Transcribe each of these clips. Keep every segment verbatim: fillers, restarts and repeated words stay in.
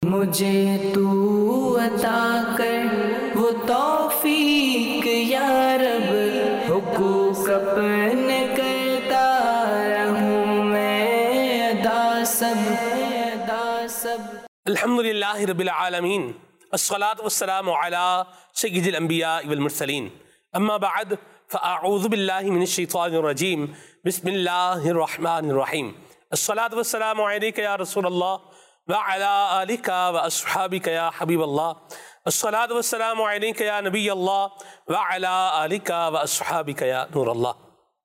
مجھے تو عطا کر وہ توفیق یا رب، حقوق اپنے کرتا رہوں میں ادا سب ادا سب۔ الحمدللہ رب العالمین، الصلاة والسلام علی سید الانبیاء والمرسلین، اما بعد فاعوذ باللہ من الشیطان الرجیم، بسم اللہ الرحمن الرحیم۔ الصلاة والسلام علیک یا رسول اللہ وعلی آلک واصحابک یا حبیب اللہ، الصلاة والسلام علیک یا نبی اللہ وعلی آلک واصحابک یا نور اللہ۔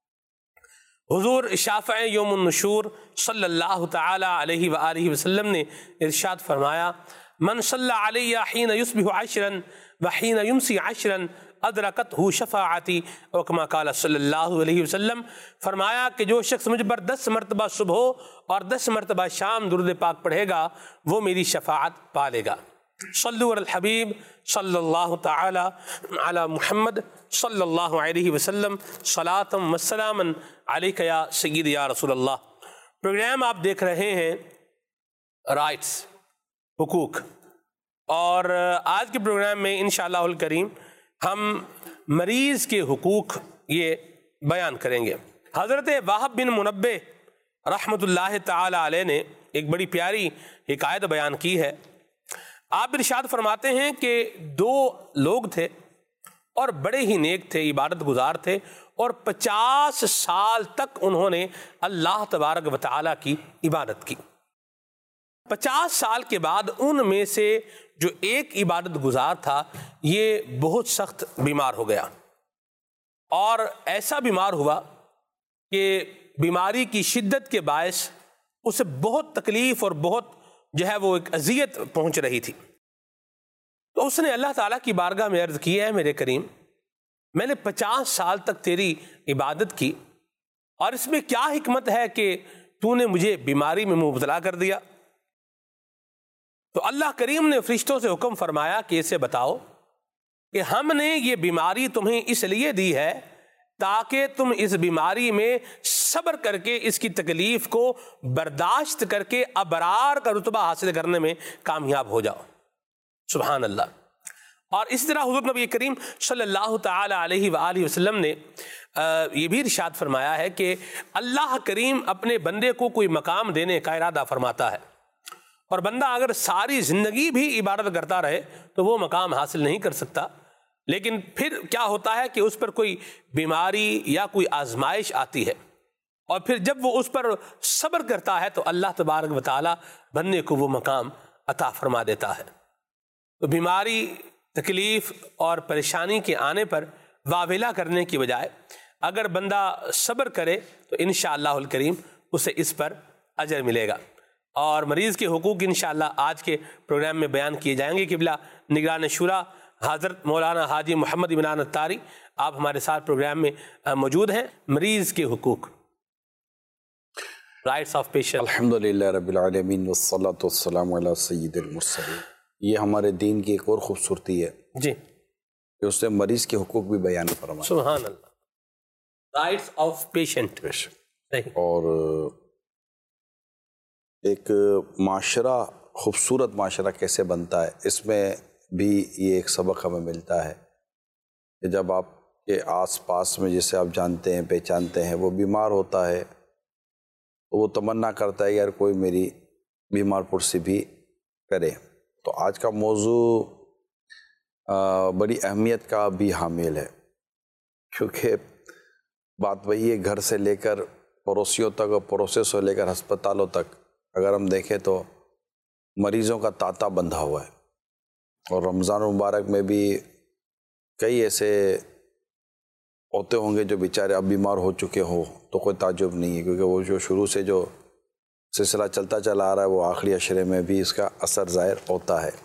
حضور شافع یوم النشور صلی اللہ تعالی علیہ وآلہ وسلم نے ارشاد فرمایا، من صلی علی حین یصبح عشرا وحین یمسی عشرا ادرکتہ شفاعتی، او کما قال صلی اللہ علیہ وسلم، فرمایا کہ جو شخص مجھ پر دس مرتبہ صبح اور دس مرتبہ شام درود پاک پڑھے گا وہ میری شفاعت پالے گا۔ صلو علی الحبیب صلی اللہ تعالی علی محمد صلی اللہ علیہ وسلم، صلاۃ و سلاما علیک یا سید یا رسول اللہ۔ پروگرام آپ دیکھ رہے ہیں رائٹس، حقوق، اور آج کے پروگرام میں انشاءاللہ الکریم ہم مریض کے حقوق یہ بیان کریں گے۔ حضرت وہب بن منبہ رحمۃ اللہ تعالی علیہ نے ایک بڑی پیاری حکایت بیان کی ہے۔ آپ ارشاد فرماتے ہیں کہ دو لوگ تھے اور بڑے ہی نیک تھے، عبادت گزار تھے، اور پچاس سال تک انہوں نے اللہ تبارک و تعالی کی عبادت کی۔ پچاس سال کے بعد ان میں سے جو ایک عبادت گزار تھا یہ بہت سخت بیمار ہو گیا، اور ایسا بیمار ہوا کہ بیماری کی شدت کے باعث اسے بہت تکلیف اور بہت جو ہے وہ ایک اذیت پہنچ رہی تھی۔ تو اس نے اللہ تعالیٰ کی بارگاہ میں عرض کی، ہے میرے کریم، میں نے پچاس سال تک تیری عبادت کی اور اس میں کیا حکمت ہے کہ تو نے مجھے بیماری میں مبتلا کر دیا؟ تو اللہ کریم نے فرشتوں سے حکم فرمایا کہ اسے بتاؤ کہ ہم نے یہ بیماری تمہیں اس لیے دی ہے تاکہ تم اس بیماری میں صبر کر کے اس کی تکلیف کو برداشت کر کے ابرار کا رتبہ حاصل کرنے میں کامیاب ہو جاؤ۔ سبحان اللہ۔ اور اس طرح حضور نبی کریم صلی اللہ تعالی علیہ وآلہ وسلم نے یہ بھی ارشاد فرمایا ہے کہ اللہ کریم اپنے بندے کو کوئی مقام دینے کا ارادہ فرماتا ہے، اور بندہ اگر ساری زندگی بھی عبادت کرتا رہے تو وہ مقام حاصل نہیں کر سکتا، لیکن پھر کیا ہوتا ہے کہ اس پر کوئی بیماری یا کوئی آزمائش آتی ہے، اور پھر جب وہ اس پر صبر کرتا ہے تو اللہ تبارک و تعالی بندے کو وہ مقام عطا فرما دیتا ہے۔ تو بیماری، تکلیف اور پریشانی کے آنے پر واویلا کرنے کی بجائے اگر بندہ صبر کرے تو انشاءاللہ الکریم اسے اس پر اجر ملے گا۔ اور مریض کے حقوق انشاءاللہ آج کے پروگرام میں بیان کیے جائیں گے۔ قبلہ نگران شورا حضرت مولانا حاجی محمد عمران اتاری آپ ہمارے ساتھ پروگرام میں موجود ہیں۔ مریض کے حقوق، رائٹس آف پیشنٹ۔ الحمدللہ رب العالمین والصلاة والسلام علی سید المرسلین۔ یہ ہمارے دین کی ایک اور خوبصورتی ہے جی کہ اس نے مریض کے حقوق بھی بیان فرمایا۔ سبحان اللہ، رائٹس آف پیشنٹ۔ اور ایک معاشرہ، خوبصورت معاشرہ کیسے بنتا ہے، اس میں بھی یہ ایک سبق ہمیں ملتا ہے کہ جب آپ کے آس پاس میں جسے آپ جانتے ہیں پہچانتے ہیں وہ بیمار ہوتا ہے تو وہ تمنا کرتا ہے یار کوئی میری بیمار پرسی بھی کرے۔ تو آج کا موضوع بڑی اہمیت کا بھی حامل ہے، کیونکہ بات وہی ہے، گھر سے لے کر پڑوسیوں تک اور پڑوسیوں سے لے کر ہسپتالوں تک اگر ہم دیکھیں تو مریضوں کا تانتا بندھا ہوا ہے۔ اور رمضان مبارک میں بھی کئی ایسے ہوتے ہوں گے جو بیچارے اب بیمار ہو چکے ہوں تو کوئی تعجب نہیں ہے، کیونکہ وہ جو شروع سے جو سلسلہ چلتا چلا آ رہا ہے وہ آخری عشرے میں بھی اس کا اثر ظاہر ہوتا ہے۔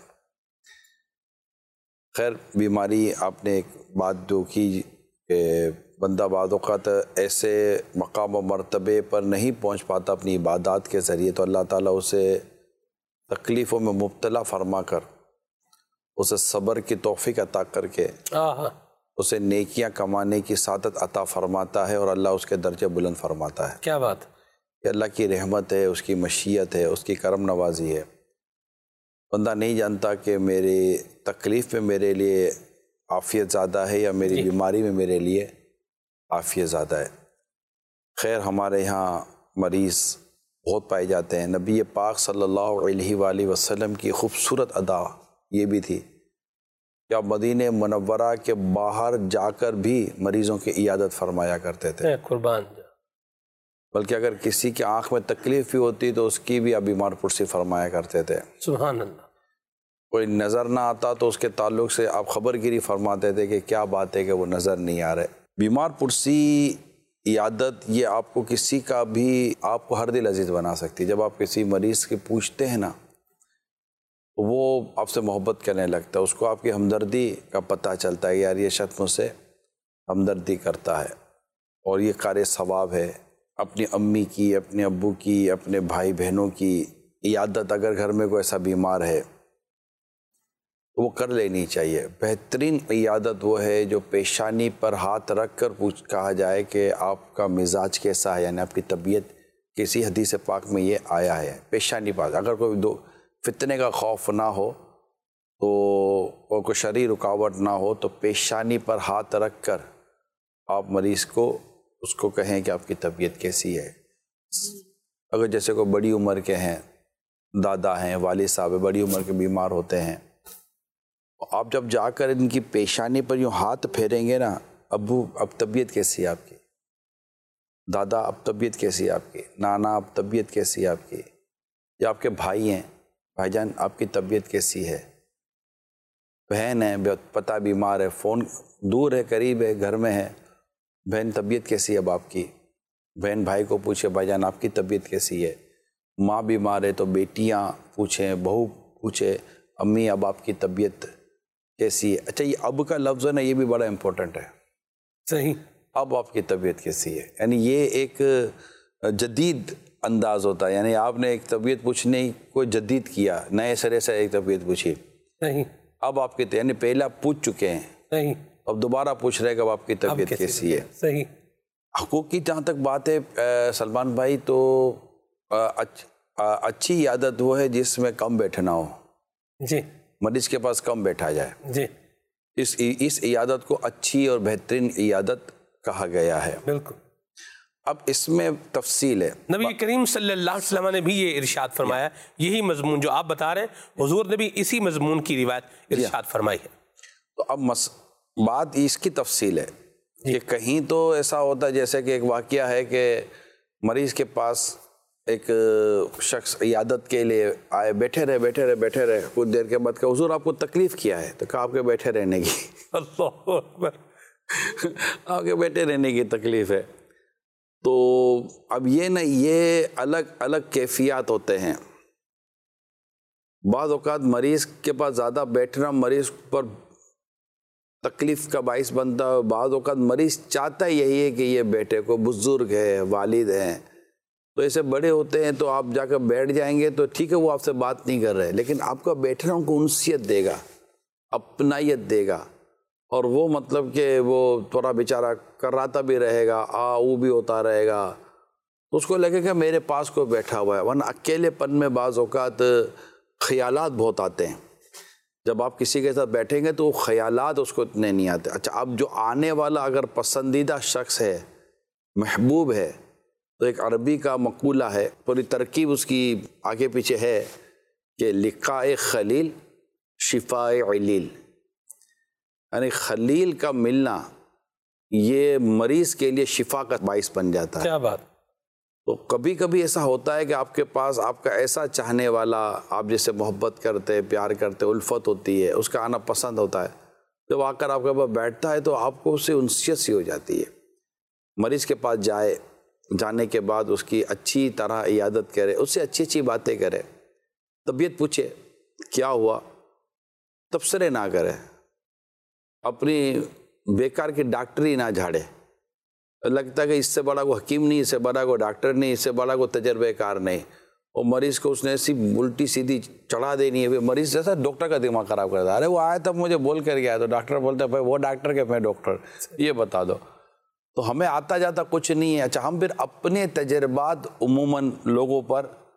خیر، بیماری آپ نے ایک بات جو کی کہ بندہ بعض اوقات ایسے مقام و مرتبے پر نہیں پہنچ پاتا اپنی عبادات کے ذریعے، تو اللہ تعالیٰ اسے تکلیفوں میں مبتلا فرما کر اسے صبر کی توفیق عطا کر کے اسے نیکیاں کمانے کی سعادت عطا فرماتا ہے، اور اللہ اس کے درجے بلند فرماتا ہے۔ کیا بات! کہ اللہ کی رحمت ہے، اس کی مشیت ہے، اس کی کرم نوازی ہے۔ بندہ نہیں جانتا کہ میری تکلیف میں میرے لیے عافیت زیادہ ہے یا میری بیماری میں میرے لیے عافیت زیادہ ہے۔ خیر ہمارے یہاں مریض بہت پائے جاتے ہیں۔ نبی پاک صلی اللہ علیہ وآلہ وسلم کی خوبصورت ادا یہ بھی تھی کہ آپ مدینہ منورہ کے باہر جا کر بھی مریضوں کی عیادت فرمایا کرتے تھے۔ قربان، بلکہ اگر کسی کی آنکھ میں تکلیف بھی ہوتی تو اس کی بھی آپ بیمار پرسی فرمایا کرتے تھے۔ سبحان اللہ۔ کوئی نظر نہ آتا تو اس کے تعلق سے آپ خبر گیری فرماتے تھے کہ کیا بات ہے کہ وہ نظر نہیں آ رہے۔ بیمار پرسی عیادت یہ آپ کو کسی کا بھی آپ کو ہر دل عزیز بنا سکتی ہے۔ جب آپ کسی مریض کے پوچھتے ہیں نا وہ آپ سے محبت کرنے لگتا ہے، اس کو آپ کی ہمدردی کا پتہ چلتا ہے، یار یہ شخص مجھ سے ہمدردی کرتا ہے اور یہ قارئ ثواب ہے۔ اپنی امی کی، اپنے ابو کی، اپنے بھائی بہنوں کی عیادت اگر گھر میں کوئی ایسا بیمار ہے وہ کر لینی چاہیے۔ بہترین عیادت وہ ہے جو پیشانی پر ہاتھ رکھ کر پوچھ کہا جائے کہ آپ کا مزاج کیسا ہے، یعنی آپ کی طبیعت کسی حدیث پاک میں یہ آیا ہے۔ پیشانی پر اگر کوئی دو فتنے کا خوف نہ ہو تو اور کوئی شرعی رکاوٹ نہ ہو تو پیشانی پر ہاتھ رکھ کر آپ مریض کو اس کو کہیں کہ آپ کی طبیعت کیسی ہے۔ اگر جیسے کوئی بڑی عمر کے ہیں، دادا ہیں، والد صاحب بڑی عمر کے بیمار ہوتے ہیں، آپ جب جا کر ان کی پیشانی پر یوں ہاتھ پھیریں گے نا، ابو اب طبیعت کیسی ہے آپ کی، دادا اب طبیعت کیسی ہے آپ کی، نانا اب طبیعت کیسی ہے آپ کی، یا آپ کے بھائی ہیں، بھائی جان آپ کی طبیعت کیسی ہے، بہن ہے پتہ بیمار ہے، فون دور ہے قریب ہے گھر میں ہے، بہن طبیعت کیسی ہے اب آپ کی، بہن بھائی کو پوچھے بھائی جان آپ کی طبیعت کیسی ہے، ماں بیمار ہے تو بیٹیاں پوچھیں، بہو پوچھے امی اب آپ کی طبیعت کیسی ہے۔ اچھا یہ اب کا لفظ ہے نا یہ بھی بڑا امپورٹنٹ ہے۔ صحیح، اب آپ کی طبیعت کیسی ہے، یعنی یہ ایک جدید انداز ہوتا ہے، یعنی آپ نے ایک طبیعت پوچھنے کو جدید کیا، نئے سرے سے ایک طبیعت پوچھی۔ صحیح، اب آپ کی یعنی پہلا پوچھ چکے ہیں، صحیح، اب دوبارہ پوچھ رہے کہ اب آپ کی طبیعت کیسی ہے۔ صحیح۔ حقوق کی جہاں تک بات ہے سلمان بھائی تو اچھی عیادت وہ ہے جس میں کم بیٹھنا ہو، جی، مریض کے پاس کم بیٹھا جائے، جی، اس اس عیادت کو اچھی اور بہترین عیادت کہا گیا ہے۔ بالکل۔ اب اس میں تفصیل ہے، نبی کریم صلی اللہ علیہ وسلم نے بھی یہ ارشاد فرمایا، یہی مضمون جو آپ بتا رہے ہیں حضور نے بھی اسی مضمون کی روایت ارشاد فرمائی ہے۔ تو اب مس بات اس کی تفصیل ہے کہ کہیں تو ایسا ہوتا ہے جیسے کہ ایک واقعہ ہے کہ مریض کے پاس ایک شخص عیادت کے لیے آئے، بیٹھے رہے بیٹھے رہے بیٹھے رہے کچھ دیر کے بعد کہا حضور آپ کو تکلیف کیا ہے؟ تو کہا آپ کے بیٹھے رہنے کی اللہ اکبر، آپ کے بیٹھے رہنے کی تکلیف ہے۔ تو اب یہ نا یہ الگ الگ کیفیات ہوتے ہیں، بعض اوقات مریض کے پاس زیادہ بیٹھنا مریض پر تکلیف کا باعث بنتا ہے، بعض اوقات مریض چاہتا ہی یہی ہے کہ یہ بیٹھے، کو بزرگ ہے، والد ہیں تو ایسے بڑے ہوتے ہیں تو آپ جا کر بیٹھ جائیں گے تو ٹھیک ہے وہ آپ سے بات نہیں کر رہے، لیکن آپ کا بیٹھنا ان کو انسیت دے گا، اپنائیت دے گا، اور وہ مطلب کہ وہ تھوڑا بیچارہ کراتا بھی رہے گا، آ او بھی ہوتا رہے گا، تو اس کو لگے گا میرے پاس کوئی بیٹھا ہوا ہے۔ ورنہ اکیلے پن میں بعض اوقات خیالات بہت آتے ہیں، جب آپ کسی کے ساتھ بیٹھیں گے تو وہ خیالات اس کو اتنے نہیں آتے۔ اچھا اب جو آنے والا اگر پسندیدہ شخص ہے، محبوب ہے، تو ایک عربی کا مقولہ ہے، پوری ترکیب اس کی آگے پیچھے ہے کہ لقاء خلیل شفاء علیل، یعنی خلیل کا ملنا یہ مریض کے لیے شفا کا باعث بن جاتا ہے۔ کیا بات۔ تو کبھی کبھی ایسا ہوتا ہے کہ آپ کے پاس آپ کا ایسا چاہنے والا، آپ جس سے محبت کرتے، پیار کرتے، الفت ہوتی ہے، اس کا آنا پسند ہوتا ہے، جب آ کر آپ کے پاس بیٹھتا ہے تو آپ کو اس سے انسیت سی ہو جاتی ہے۔ مریض کے پاس جائے، جانے کے بعد اس کی اچھی طرح عیادت کرے، اس سے اچھی اچھی باتیں کرے، طبیعت پوچھے کیا ہوا، تبصرے نہ کرے، اپنی بیکار کی ڈاکٹری نہ جھاڑے، لگتا ہے کہ اس سے بڑا کو حکیم نہیں، اس سے بڑا کو ڈاکٹر نہیں، اس سے بڑا کو تجربے کار نہیں، اور مریض کو اس نے ایسی الٹی سیدھی چڑھا دینی ہے، مریض جیسا ڈاکٹر کا دماغ خراب کرتا ہے، ارے وہ آیا تب مجھے بول کر گیا، تو ڈاکٹر بولتا ہے بھائی وہ ڈاکٹر کے میں ڈاکٹر، یہ بتا دو۔ تو ہمیں آتا جاتا کچھ نہیں ہے۔ اچھا ہم پھر اپنے تجربات عموماً لوگوں پر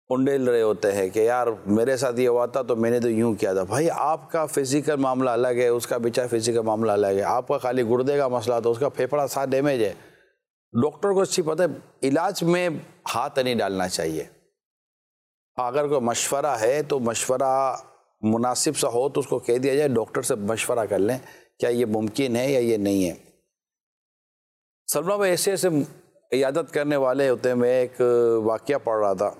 انڈیل رہے ہوتے ہیں کہ یار میرے ساتھ یہ ہوا تھا تو میں نے تو یوں کیا تھا. بھائی آپ کا فزیکل معاملہ الگ ہے, اس کا بیچارہ فزیکل معاملہ الگ ہے. آپ کا خالی گردے کا مسئلہ تھا, اس کا پھیپھڑا ساتھ ڈیمیج ہے. ڈاکٹر کو اچھی پتہ ہے علاج میں ہاتھ نہیں ڈالنا چاہیے. اگر کوئی مشورہ ہے تو مشورہ مناسب سا ہو تو اس کو کہہ دیا جائے ڈاکٹر سے مشورہ کر لیں کیا یہ ممکن ہے یا یہ نہیں ہے. سلمان بھائی ایسے ایسے عیادت کرنے والے ہوتے ہیں. میں ایک واقعہ پڑھ رہا تھا,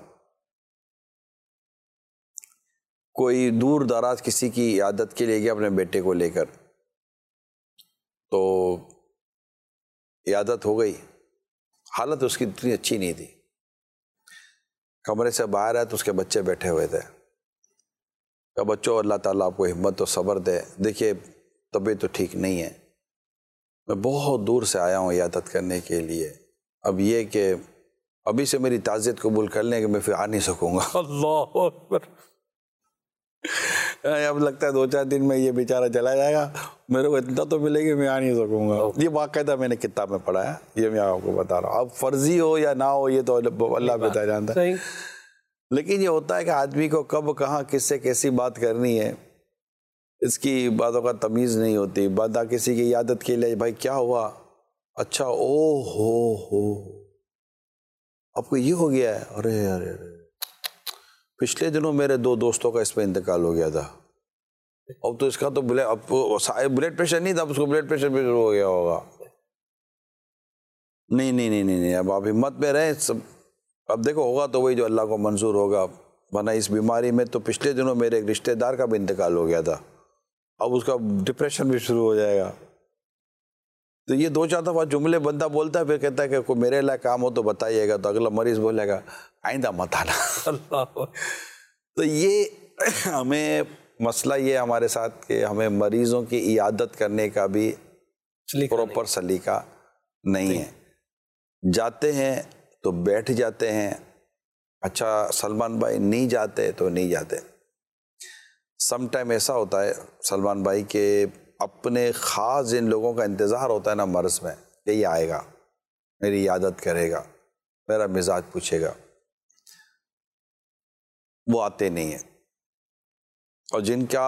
کوئی دور دراز کسی کی عیادت کے لیے گیا اپنے بیٹے کو لے کر, تو عیادت ہو گئی, حالت اس کی اتنی اچھی نہیں تھی. کمرے سے باہر آئے تو اس کے بچے بیٹھے ہوئے تھے. کہ بچوں اللہ تعالیٰ آپ کو ہمت و صبر دے, دیکھیے طبیعت تو ٹھیک نہیں ہے, میں بہت دور سے آیا ہوں عیادت کرنے کے لیے, اب یہ کہ ابھی سے میری تعزیت قبول کر لیں کہ میں پھر آ نہیں سکوں گا. اللہ اکبر. اب لگتا ہے دو چار دن میں یہ بیچارہ چلا جائے گا, میرے کو اتنا تو ملے گی میں آ نہیں سکوں گا. یہ باقاعدہ میں نے کتاب میں پڑھا ہے, یہ میں آپ کو بتا رہا ہوں. اب فرضی ہو یا نہ ہو یہ تو اللہ بتا جانتا ہے, لیکن یہ ہوتا ہے کہ آدمی کو کب کہاں کس سے کیسی بات کرنی ہے اس کی باتوں کا تمیز نہیں ہوتی. بعد کسی کی عیادت کے لیے بھائی کیا ہوا, اچھا او ہو ہو آپ کو یہ ہو گیا ہے, ارے ارے ارے پچھلے دنوں میرے دو دوستوں کا اس پہ انتقال ہو گیا تھا, اب تو اس کا تو بلڈ پریشر نہیں تھا, اب اس کو بلڈ پریشر بھی شروع ہو گیا ہوگا. نہیں نہیں نہیں نہیں اب آپ ہمت میں رہیں سب, اب دیکھو ہوگا تو وہی جو اللہ کو منظور ہوگا, ورنہ اس بیماری میں تو پچھلے دنوں میرے ایک رشتہ دار کا بھی انتقال ہو گیا تھا, اب اس کا ڈپریشن بھی شروع ہو جائے گا. تو یہ دو چار دفعہ جملے بندہ بولتا ہے پھر کہتا ہے کہ کوئی میرے لائق کام ہو تو بتائیے گا, تو اگلا مریض بولے گا آئندہ مت آنا. تو یہ ہمیں مسئلہ یہ ہمارے ساتھ کہ ہمیں مریضوں کی عیادت کرنے کا بھی پراپر سلیقہ نہیں ہے. جاتے ہیں تو بیٹھ جاتے ہیں, اچھا سلمان بھائی نہیں جاتے تو نہیں جاتے. سم ٹائم ایسا ہوتا ہے سلمان بھائی کہ اپنے خاص جن لوگوں کا انتظار ہوتا ہے نا مرض میں کہ یہ آئے گا, میری عیادت کرے گا, میرا مزاج پوچھے گا, وہ آتے نہیں ہیں. اور جن کا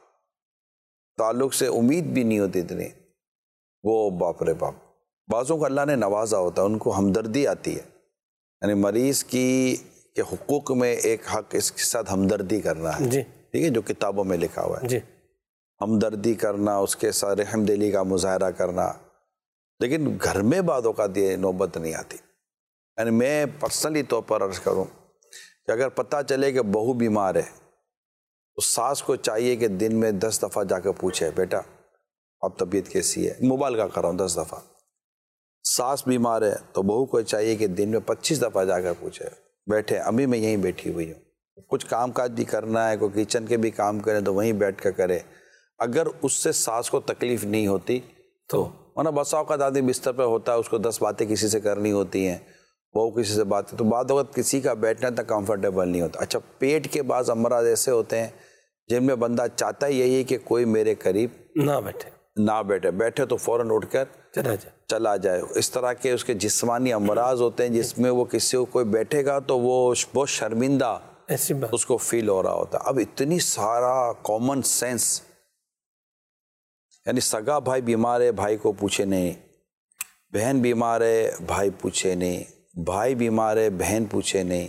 تعلق سے امید بھی نہیں ہوتی اتنی, وہ باپ رے باپ. بعضوں کو اللہ نے نوازا ہوتا ہے, ان کو ہمدردی آتی ہے, یعنی مریض کی کہ حقوق میں ایک حق اس کے ساتھ ہمدردی کرنا ہے, ٹھیک ہے, جو کتابوں میں لکھا ہوا ہے جی. ہمدردی کرنا, اس کے ساتھ رحم دلی کا مظاہرہ کرنا. لیکن گھر میں بعض اوقات یہ نوبت نہیں آتی. یعنی میں پرسنلی طور پر عرض کروں کہ اگر پتہ چلے کہ بہو بیمار ہے تو ساس کو چاہیے کہ دن میں دس دفعہ جا کے پوچھے بیٹا اب طبیعت کیسی ہے, موبائل کا کر رہا ہوں دس دفعہ. ساس بیمار ہے تو بہو کو چاہیے کہ دن میں پچیس دفعہ جا کر پوچھے بیٹھے امی میں یہیں بیٹھی ہوئی ہوں, کچھ کام کاج بھی کرنا ہے, کوئی کچن کے بھی کام کریں تو وہیں بیٹھ کر کرے. اگر اس سے ساس کو تکلیف نہیں ہوتی تو ورنہ بسا اوقات آدمی بستر پہ ہوتا ہے, اس کو دس باتیں کسی سے کرنی ہوتی ہیں, وہ کسی سے باتیں, تو بعد وقت کسی کا بیٹھنا تک کمفرٹیبل نہیں ہوتا. اچھا پیٹ کے بعض امراض ایسے ہوتے ہیں جن میں بندہ چاہتا ہی یہی ہے کہ کوئی میرے قریب نہ بیٹھے نہ بیٹھے بیٹھے تو فوراً اٹھ کر چلا جائے چلا جائے. اس طرح کے اس کے جسمانی امراض ہوتے ہیں جس میں وہ کسی کو کوئی بیٹھے گا تو وہ بہت شرمندہ اس کو فیل ہو رہا ہوتا ہے. اب اتنی سارا کامن سینس, یعنی سگا بھائی بیمار ہے بھائی کو پوچھے نہیں, بہن بیمار ہے بھائی پوچھے نہیں, بھائی بیمار ہے بہن پوچھے نہیں,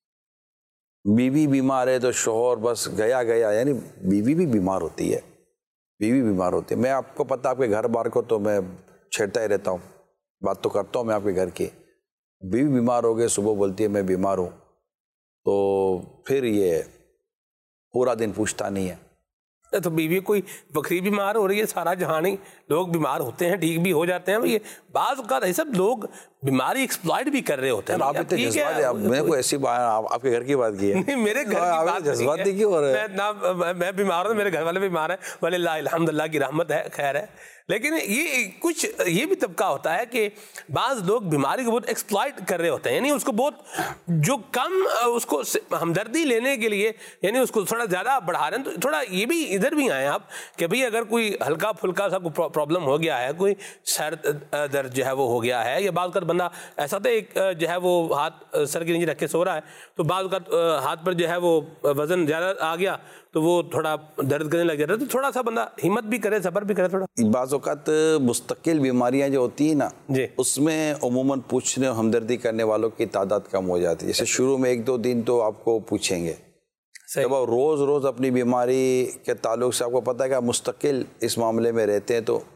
بیوی بیمار ہے تو شوہر بس گیا گیا, یعنی بیوی بھی بیمار ہوتی ہے, بیوی بیمار ہوتی ہے. میں آپ کو پتہ آپ کے گھر بار کو تو میں چھیڑتا ہی رہتا ہوں, بات تو کرتا ہوں میں آپ کے گھر کی. بیوی بیمار ہو گئے, صبح بولتی ہے میں بیمار ہوں, تو پھر یہ پورا دن پوچھتا نہیں ہے. تو بیوی کوئی بکری بیمار ہو رہی ہے, سارا جہاں نہیں لوگ بیمار ہوتے ہیں, ٹھیک بھی ہو جاتے ہیں. یہ بعض اوقات ایسا لوگ بیماری ایکسپلائٹ بھی کر رہے ہوتے ہیں. آپ اتنے جذباتی, میں کوئی ایسی بات آپ کے گھر کی بات کی ہے نہیں, میرے گھر کی بات جذباتی کیوں ہو رہے ہیں؟ میں بیمار ہوں, میرے گھر والے بیمار ہیں, وللہ الحمدللہ کی رحمت ہے, خیر ہے. لیکن یہ کچھ یہ بھی طبقہ ہوتا ہے کہ بعض لوگ بیماری کو بہت ایکسپلائٹ کر رہے ہوتے ہیں, یعنی اس کو بہت جو کم اس کو ہمدردی لینے کے لیے یعنی اس کو تھوڑا زیادہ بڑھا رہے ہیں. تو تھوڑا یہ بھی ادھر بھی آئیں آپ کہ بھئی اگر کوئی ہلکا پھلکا سا کوئی پرابلم ہو گیا ہے, کوئی سر درد جو ہے وہ ہو گیا ہے, یا بعض اوقات بندہ ایسا ہوتا ہے ایک جو ہے وہ ہاتھ سر کے نیچے رکھ کے سو رہا ہے, تو بعض اوقات ہاتھ پر جو ہے وہ وزن زیادہ آ گیا تو وہ تھوڑا درد کرنے لگ جاتا ہے, تو تھوڑا سا بندہ ہمت بھی کرے, صبر بھی کرے تھوڑا. بعض اوقات مستقل بیماریاں جو ہوتی ہیں نا جی اس میں عموماً پوچھنے اور ہمدردی کرنے والوں کی تعداد کم ہو جاتی ہے. جیسے شروع میں ایک دو دن تو آپ کو پوچھیں گے, جب آپ روز روز اپنی بیماری کے تعلق سے آپ کو پتہ ہے کہ آپ مستقل اس معاملے میں رہتے ہیں تو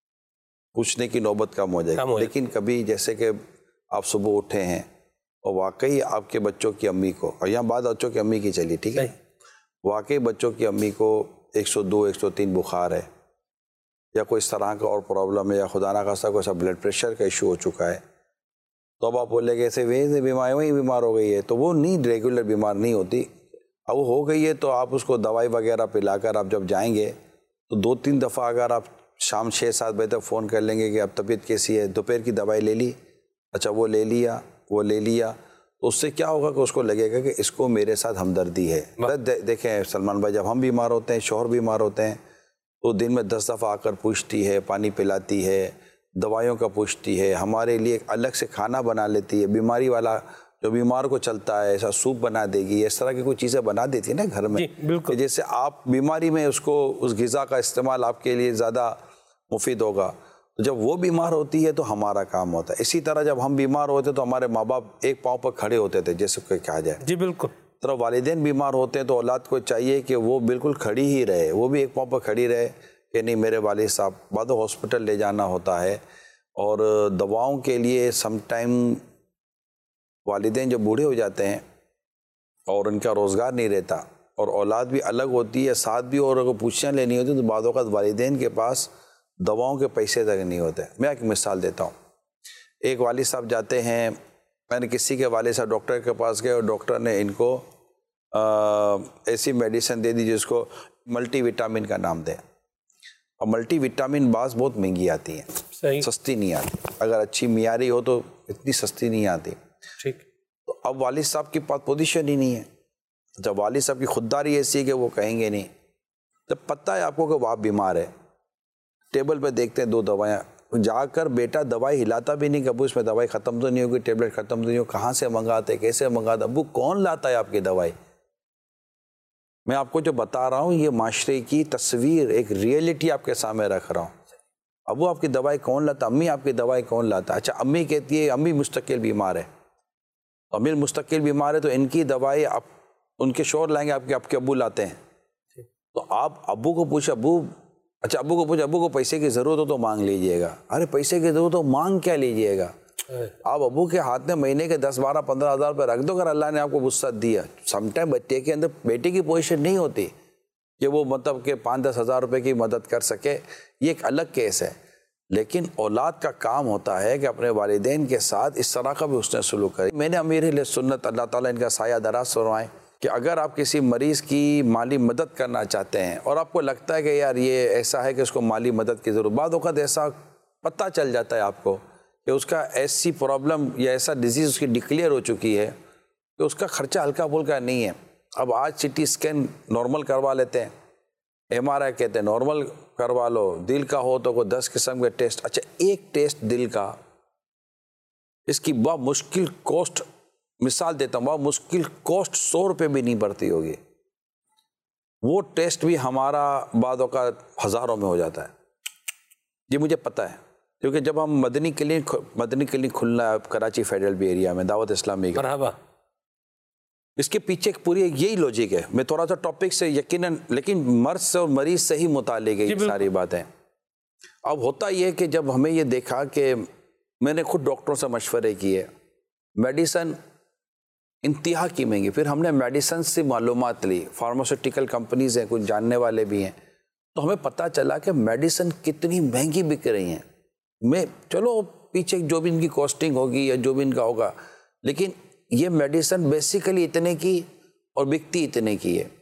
پوچھنے کی نوبت کم ہو جائے گی. لیکن کبھی جیسے کہ آپ صبح اٹھے ہیں اور واقعی آپ کے بچوں کی امی کو, اور یہاں بعد بچوں کی امی کی چلی ٹھیک ہے, واقعی بچوں کی امی کو ایک سو دو ایک سو تین بخار ہے, یا کوئی اس طرح کا اور پرابلم ہے, یا خدا نہ خواستہ کوئی سا بلڈ پریشر کا ایشو ہو چکا ہے, تو اب آپ بولے کہ ایسے ویسے بیمار وہی بیمار ہو گئی ہے, تو وہ نہیں ریگولر بیمار نہیں ہوتی. اب وہ ہو گئی ہے تو آپ اس کو دوائی وغیرہ پلا کر آپ جب جائیں گے تو دو تین دفعہ اگر آپ شام چھ سات بجے تک فون کر لیں گے کہ اب طبیعت کیسی ہے, دوپہر کی دوائی لے لی, اچھا وہ لے لیا وہ لے لیا, تو اس سے کیا ہوگا کہ اس کو لگے گا کہ اس کو میرے ساتھ ہمدردی ہے. دیکھیں سلمان بھائی, جب ہم بیمار ہوتے ہیں, شوہر بیمار ہوتے ہیں, تو دن میں دس دفعہ آ کر پوچھتی ہے, پانی پلاتی ہے, دوائیوں کا پوچھتی ہے, ہمارے لیے ایک الگ سے کھانا بنا لیتی ہے, بیماری والا جو بیمار کو چلتا ہے ایسا سوپ بنا دے گی, اس طرح کی کوئی چیزیں بنا دیتی ہے نا گھر میں, کہ جیسے آپ بیماری میں اس کو اس غذا کا استعمال آپ کے لیے زیادہ مفید ہوگا. جب وہ بیمار ہوتی ہے تو ہمارا کام ہوتا ہے. اسی طرح جب ہم بیمار ہوتے تو ہمارے ماں باپ ایک پاؤں پر کھڑے ہوتے تھے, جیسے کہ کہا جائے. جی بالکل. طرح والدین بیمار ہوتے ہیں تو اولاد کو چاہیے کہ وہ بالکل کھڑی ہی رہے, وہ بھی ایک پاؤں پر کھڑی رہے کہ نہیں میرے والد صاحب, بعد ہاسپٹل لے جانا ہوتا ہے, اور دواؤں کے لیے سم ٹائم والدین جب بوڑھے ہو جاتے ہیں اور ان کا روزگار نہیں رہتا اور اولاد بھی الگ ہوتی ہے ساتھ بھی, اور اگر پوچھیں لینی ہوتی تو بعض اوقات والدین کے پاس دواؤں کے پیسے تک نہیں ہوتے. میں ایک مثال دیتا ہوں. ایک والد صاحب جاتے ہیں, میں نے کسی کے والد صاحب ڈاکٹر کے پاس گئے اور ڈاکٹر نے ان کو ایسی میڈیسن دے دی جس کو ملٹی وٹامن کا نام دے, اور ملٹی وٹامن بعض بہت مہنگی آتی ہیں, سستی نہیں آتی, اگر اچھی معیاری ہو تو اتنی سستی نہیں آتی. ٹھیک. تو اب والد صاحب کے پاس پوزیشن ہی نہیں ہے, جب والد صاحب کی خودداری ایسی ہے کہ وہ کہیں گے نہیں, جب پتہ ہے آپ کو کہ وہ آپ بیمار ہے, ٹیبل پہ دیکھتے ہیں دو دوائیاں, جا کر بیٹا دوائی ہلاتا بھی نہیں کہ ابو اس میں دوائی ختم تو نہیں ہوگی, ٹیبلٹ ختم تو نہیں ہوگی, کہاں سے منگاتے کیسے منگاتے, ابو کون لاتا ہے آپ کی دوائی. میں آپ کو جو بتا رہا ہوں یہ معاشرے کی تصویر, ایک ریئلٹی آپ کے سامنے رکھ رہا ہوں. ابو آپ کی دوائی کون لاتا, امی آپ کی دوائی کون لاتا. اچھا امی کہتی ہے امی مستقل بیمار ہے, امی مستقل بیمار ہے تو ان کی دوائی آپ ان کے شوہر لائیں گے, آپ کے آپ کے ابو لاتے ہیں, تو آپ ابو کو پوچھیں ابو, اچھا ابو کو پوچھیں ابو کو پیسے کی ضرورت ہو تو مانگ لیجئے گا. ارے پیسے کی ضرورت ہو مانگ کیا لیجئے گا, آپ ابو کے ہاتھ میں مہینے کے دس بارہ پندرہ ہزار روپے رکھ دو اگر اللہ نے آپ کو وسعت دیا. سم ٹائم بچے کے اندر بیٹے کی پوزیشن نہیں ہوتی کہ وہ مطلب کہ پانچ دس ہزار روپے کی مدد کر سکے, یہ ایک الگ کیس ہے. لیکن اولاد کا کام ہوتا ہے کہ اپنے والدین کے ساتھ اس طرح کا بھی حسن سلوک کرے. میں نے امیر اہل سنت اللہ تعالیٰ ان کا سایہ دراز فرمائے کہ اگر آپ کسی مریض کی مالی مدد کرنا چاہتے ہیں اور آپ کو لگتا ہے کہ یار یہ ایسا ہے کہ اس کو مالی مدد کی ضرورت, بعد اوقات ایسا پتہ چل جاتا ہے آپ کو کہ اس کا ایسی پرابلم یا ایسا ڈیزیز اس کی ڈکلیئر ہو چکی ہے کہ اس کا خرچہ ہلکا پھلکا نہیں ہے. اب آج سی ٹی اسکین نارمل کروا لیتے ہیں, ایم آر آئی کہتے ہیں نارمل کروا لو, دل کا ہو تو کوئی دس قسم کے ٹیسٹ. اچھا ایک ٹیسٹ دل کا, اس کی بہت مشکل کوسٹ, مثال دیتا ہوں, بہت مشکل کوسٹ سو روپے بھی نہیں پڑتی ہوگی, وہ ٹیسٹ بھی ہمارا بعض اوقات ہزاروں میں ہو جاتا ہے. یہ مجھے پتہ ہے کیونکہ جب ہم مدنی کلینک مدنی کلینک کھلنا ہے کراچی فیڈرل بی ایریا میں دعوت اسلامی کا, مرحبا, اس کے پیچھے ایک پوری یہی لوجک ہے. میں تھوڑا سا ٹاپک سے یقیناً, لیکن مرض سے اور مریض سے ہی متعلق ہے یہ ساری باتیں. اب ہوتا یہ کہ جب ہمیں یہ دیکھا کہ میں نے خود ڈاکٹروں سے مشورے کیے, میڈیسن انتہا کی مہنگی, پھر ہم نے میڈیسن سے معلومات لی, فارماسیوٹیکل کمپنیز ہیں کچھ جاننے والے بھی ہیں, تو ہمیں پتہ چلا کہ میڈیسن کتنی مہنگی بک رہی ہیں. میں چلو پیچھے جو بھی ان کی کاسٹنگ ہوگی یا جو بھی ان کا ہوگا, لیکن یہ میڈیسن بیسیکلی اتنے کی اور بکتی اتنے کی ہے.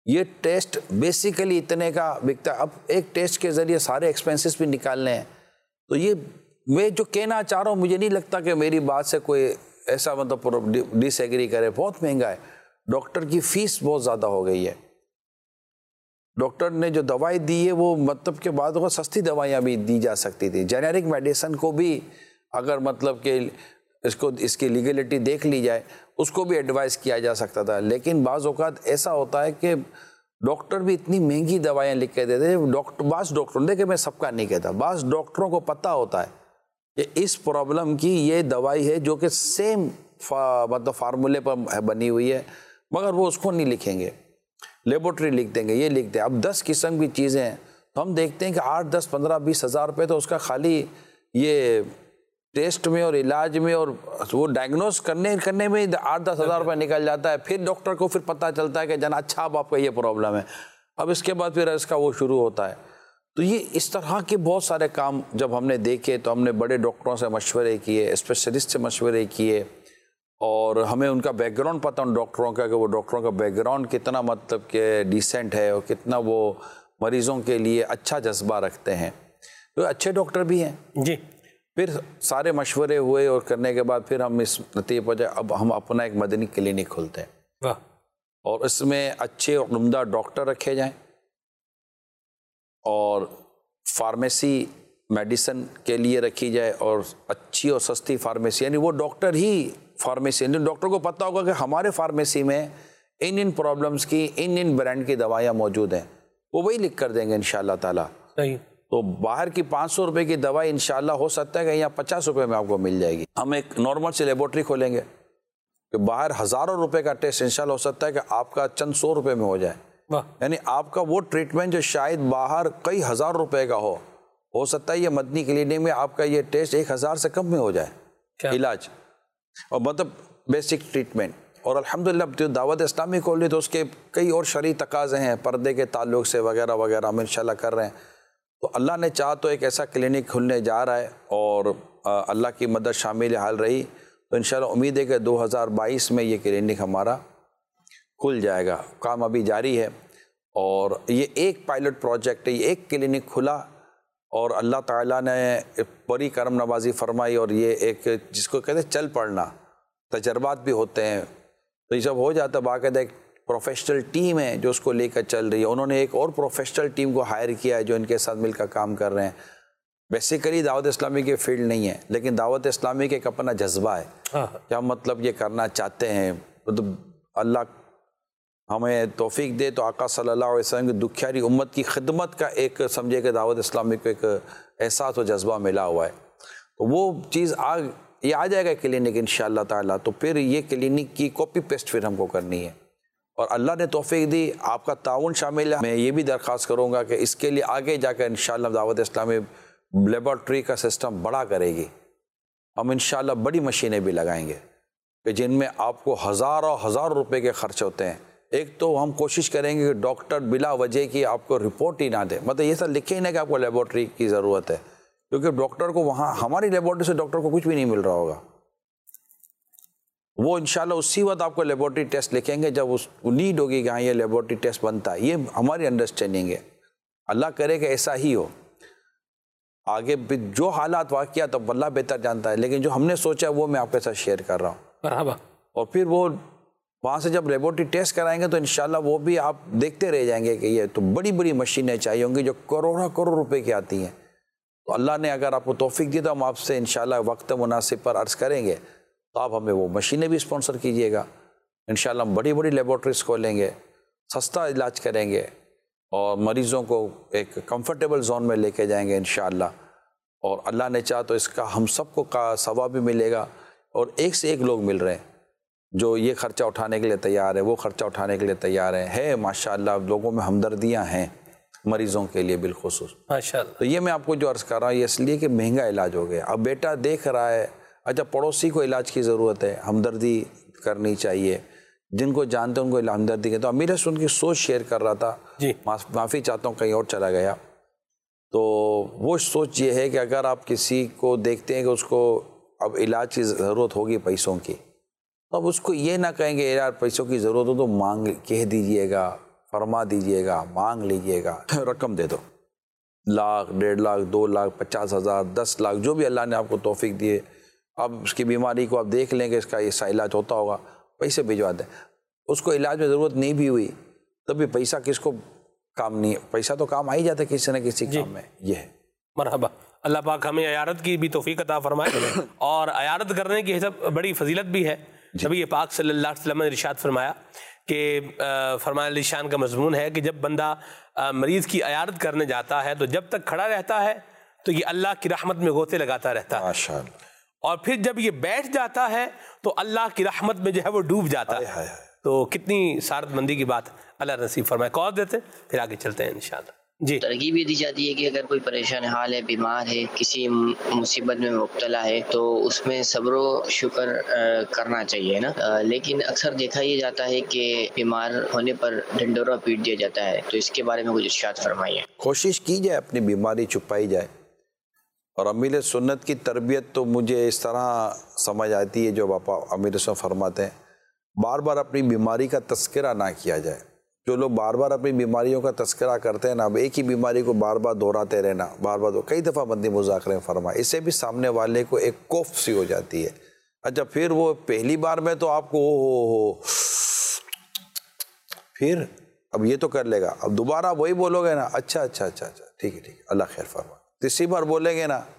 یہ ٹیسٹ بیسیکلی اتنے کا بکتا ہے. اب ایک ٹیسٹ کے ذریعے سارے ایکسپینسز بھی نکالنے ہیں. تو یہ میں جو کہنا چاہ رہا ہوں, مجھے نہیں لگتا کہ میری بات سے کوئی ایسا مطلب ڈس ایگری کرے. بہت مہنگا ہے, ڈاکٹر کی فیس بہت زیادہ ہو گئی ہے. ڈاکٹر نے جو دوائی دی ہے وہ مطلب کہ بعد میں سستی دوائیاں بھی دی جا سکتی تھی. جینیرک میڈیسن کو بھی اگر مطلب کہ اس کو اس کی لیگلٹی دیکھ لی جائے اس کو بھی ایڈوائز کیا جا سکتا تھا. لیکن بعض اوقات ایسا ہوتا ہے کہ ڈاکٹر بھی اتنی مہنگی دوائیاں لکھ کے دیتے ہیں. ڈاکٹر بعض ڈاکٹروں دیکھیں میں سب کا نہیں کہتا, بعض ڈاکٹروں کو پتہ ہوتا ہے کہ اس پرابلم کی یہ دوائی ہے جو کہ سیم فا مطلب فارمولے پر بنی ہوئی ہے, مگر وہ اس کو نہیں لکھیں گے, لیبورٹری لکھ دیں گے, یہ لکھ دیں. اب دس قسم کی چیزیں ہیں تو ہم دیکھتے ہیں کہ آٹھ دس پندرہ بیس ہزار روپے تو اس کا خالی یہ ٹیسٹ میں اور علاج میں اور وہ ڈائگنوز کرنے کرنے میں آٹھ دس ہزار روپے نکل جاتا ہے. پھر ڈاکٹر کو پھر پتہ چلتا ہے کہ جنا اچھا اب آپ کا یہ پرابلم ہے. اب اس کے بعد پھر اس کا وہ شروع ہوتا ہے. تو یہ اس طرح کے بہت سارے کام جب ہم نے دیکھے تو ہم نے بڑے ڈاکٹروں سے مشورے کیے, اسپیشلسٹ سے مشورے کیے, اور ہمیں ان کا بیک گراؤنڈ پتہ ان ڈاکٹروں کا کہ وہ ڈاکٹروں کا بیک گراؤنڈ کتنا مطلب کہ ڈیسنٹ ہے اور کتنا وہ مریضوں کے لیے اچھا جذبہ رکھتے ہیں. تو اچھے ڈاکٹر بھی ہیں جی. پھر سارے مشورے ہوئے اور کرنے کے بعد پھر ہم اس نتیجے پر جائے اب ہم اپنا ایک مدنی کلینک کھولتے ہیں. واہ. اور اس میں اچھے اور عمدہ ڈاکٹر رکھے جائیں اور فارمیسی میڈیسن کے لیے رکھی جائے, اور اچھی اور سستی فارمیسی, یعنی وہ ڈاکٹر ہی فارمیسی, یعنی ڈاکٹر کو پتہ ہوگا کہ ہمارے فارمیسی میں ان ان پرابلمس کی ان ان برانڈ کی دوائیاں موجود ہیں, وہ وہی لکھ کر دیں گے انشاءاللہ تعالیٰ. صحیح. تو باہر کی پانچ سو روپے کی دوائی انشاءاللہ ہو سکتا ہے کہ یہاں پچاس روپے میں آپ کو مل جائے گی. ہم ایک نارمل سی لیبورٹری کھولیں گے کہ باہر ہزاروں روپے کا ٹیسٹ انشاءاللہ ہو سکتا ہے کہ آپ کا چند سو روپے میں ہو جائے. یعنی آپ کا وہ ٹریٹمنٹ جو شاید باہر کئی ہزار روپے کا ہو ہو سکتا ہے یہ مدنی کلینک میں آپ کا یہ ٹیسٹ ایک ہزار سے کم میں ہو جائے علاج, اور مطلب بیسک ٹریٹمنٹ. اور الحمدللہ جو دعوت اسلامی کھولی تو اس کے کئی اور شرعی تقاضے ہیں پردے کے تعلق سے وغیرہ وغیرہ ہم انشاءاللہ کر رہے ہیں. تو اللہ نے چاہا تو ایک ایسا کلینک کھلنے جا رہا ہے, اور اللہ کی مدد شامل حال رہی تو انشاءاللہ امید ہے کہ دو ہزار بائیس میں یہ کلینک ہمارا کھل جائے گا. کام ابھی جاری ہے, اور یہ ایک پائلٹ پروجیکٹ ہے, یہ ایک کلینک کھلا اور اللہ تعالیٰ نے بڑی کرم نوازی فرمائی, اور یہ ایک جس کو کہتے ہیں چل پڑنا, تجربات بھی ہوتے ہیں. تو یہ سب ہو جاتا ہے, باقاعدہ ایک پروفیشنل ٹیم ہے جو اس کو لے کر چل رہی ہے. انہوں نے ایک اور پروفیشنل ٹیم کو ہائر کیا ہے جو ان کے ساتھ مل کر کام کر رہے ہیں. بیسیکلی دعوت اسلامی کے فیلڈ نہیں ہے, لیکن دعوت اسلامی کا ایک اپنا جذبہ ہے کہ ہم مطلب یہ کرنا چاہتے ہیں. مطلب اللہ ہمیں توفیق دے تو آقا صلی اللہ علیہ وسلم کی دکھیاری امت کی خدمت کا ایک سمجھے کہ دعوت اسلامی کو ایک احساس و جذبہ ملا ہوا ہے. تو وہ چیز آ یہ آ جائے گا کلینک انشاءاللہ تعالیٰ. تو پھر یہ کلینک کی کاپی پیسٹ پھر ہم کو کرنی ہے, اور اللہ نے توفیق دی, آپ کا تعاون شامل ہے. میں یہ بھی درخواست کروں گا کہ اس کے لیے آگے جا کر انشاءاللہ دعوت اسلامی لیبارٹری کا سسٹم بڑا کرے گی. ہم انشاءاللہ بڑی مشینیں بھی لگائیں گے کہ جن میں آپ کو ہزاروں ہزار روپے کے خرچ ہوتے ہیں. ایک تو ہم کوشش کریں گے کہ ڈاکٹر بلا وجہ کی آپ کو رپورٹ ہی نہ دے, مطلب یہ سب لکھے ہی نہ کہ آپ کو لیبارٹری کی ضرورت ہے, کیونکہ ڈاکٹر کو وہاں ہماری لیبارٹری سے ڈاکٹر کو کچھ بھی نہیں مل رہا ہوگا. وہ انشاءاللہ اسی وقت آپ کو لیبارٹری ٹیسٹ لکھیں گے جب اس نیڈ ہوگی کہ ہاں یہ لیبارٹری ٹیسٹ بنتا ہے. یہ ہماری انڈرسٹینڈنگ ہے, اللہ کرے کہ ایسا ہی ہو. آگے جو حالات واقعات اب اللہ بہتر جانتا ہے, لیکن جو ہم نے سوچا وہ میں آپ کے ساتھ شیئر کر رہا ہوں. مرحبا. اور پھر وہ وہاں سے جب لیبارٹری ٹیسٹ کرائیں گے تو انشاءاللہ وہ بھی آپ دیکھتے رہ جائیں گے کہ یہ تو بڑی بڑی مشینیں چاہیے ہوں گی جو کروڑوں کروڑ روپے کی آتی ہیں. تو اللہ نے اگر آپ کو توفیق دی تو ہم آپ سے انشاءاللہ وقت مناسب پر عرض کریں گے, تو آپ ہمیں وہ مشینیں بھی اسپانسر کیجیے گا. انشاءاللہ ہم بڑی بڑی لیبارٹریز کھولیں گے, سستا علاج کریں گے, اور مریضوں کو ایک کمفرٹیبل زون میں لے کے جائیں گے انشاءاللہ. اور اللہ نے چاہا تو اس کا ہم سب کو کا ثواب بھی ملے گا, اور ایک سے ایک لوگ مل رہے ہیں جو یہ خرچہ اٹھانے کے لیے تیار ہے, وہ خرچہ اٹھانے کے لیے تیار ہے. ہے ماشاءاللہ لوگوں میں ہمدردیاں ہیں مریضوں کے لیے بالخصوص. ماشاءاللہ. تو یہ میں آپ کو جو عرض کر رہا ہوں یہ اس لیے کہ مہنگا علاج ہو گیا. اب بیٹا دیکھ رہا ہے, اچھا پڑوسی کو علاج کی ضرورت ہے, ہمدردی کرنی چاہیے, جن کو جانتے ہیں ان کو ہمدردی کے. تو امیر ان کی سوچ شیئر کر رہا تھا, جی معافی چاہتا ہوں کہیں اور چلا گیا. تو وہ سوچ یہ ہے کہ اگر آپ کسی کو دیکھتے ہیں کہ اس کو اب علاج کی ضرورت ہوگی پیسوں کی, تو اب اس کو یہ نہ کہیں گے یار پیسوں کی ضرورت ہو تو مانگ کہہ دیجئے گا, فرما دیجئے گا، مانگ لیجئے گا، رقم دے دو، لاکھ، ڈیڑھ لاکھ، دو لاکھ، پچاس ہزار، دس لاکھ، جو بھی اللہ نے آپ کو توفیق دیے، اب اس کی بیماری کو آپ دیکھ لیں کہ اس کا ایسا علاج ہوتا ہوگا، پیسے بھجوا دیں۔ اس کو علاج میں ضرورت نہیں بھی ہوئی تب بھی پیسہ کس کو کام نہیں ہے، پیسہ تو کام آ ہی جاتا ہے کسی نہ کسی کام میں۔ یہ ہے مرحبا، اللہ پاک ہمیں عیارت کی بھی توفیق عطا فرمائے، اور عیارت کرنے کی سب بڑی فضیلت بھی ہے۔ نبی پاک صلی اللہ علیہ وسلم نے ارشاد فرمایا کہ فرمان علی شان کا مضمون ہے کہ جب بندہ مریض کی عیادت کرنے جاتا ہے تو جب تک کھڑا رہتا ہے تو یہ اللہ کی رحمت میں غوطے لگاتا رہتا ہے، ماشاءاللہ، اور پھر جب یہ بیٹھ جاتا ہے تو اللہ کی رحمت میں جو ہے وہ ڈوب جاتا ہے۔ تو کتنی سعادت مندی کی بات، اللہ نصیب فرمائے۔ کال دیتے پھر آگے چلتے ہیں انشاءاللہ۔ جی، ترغیب یہ دی جاتی ہے کہ اگر کوئی پریشان حال ہے، بیمار ہے، کسی مصیبت میں مبتلا ہے تو اس میں صبر و شکر کرنا چاہیے نا، لیکن اکثر دیکھا یہ جاتا ہے کہ بیمار ہونے پر ڈھنڈورا پیٹ دیا جاتا ہے، تو اس کے بارے میں کچھ ارشاد فرمائیے۔ کوشش کی جائے اپنی بیماری چھپائی جائے، اور امیر سنت کی تربیت تو مجھے اس طرح سمجھ آتی ہے جو باپا امیر سنت فرماتے ہیں، بار بار اپنی بیماری کا تذکرہ نہ کیا جائے۔ جو لوگ بار بار اپنی بیماریوں کا تذکرہ کرتے ہیں نا، اب ایک ہی بیماری کو بار بار دہراتے رہنا، بار بار کئی دفعہ بندی مذاکرے میں فرمائے، اس سے بھی سامنے والے کو ایک کوف سی ہو جاتی ہے۔ اچھا، پھر وہ پہلی بار میں تو آپ کو ہو ہو پھر اب یہ تو کر لے گا، اب دوبارہ وہی بولو گے نا، اچھا اچھا اچھا اچھا ٹھیک ہے ٹھیک ہے اللہ خیر فرمائے، تیسری بار بولیں گے نا،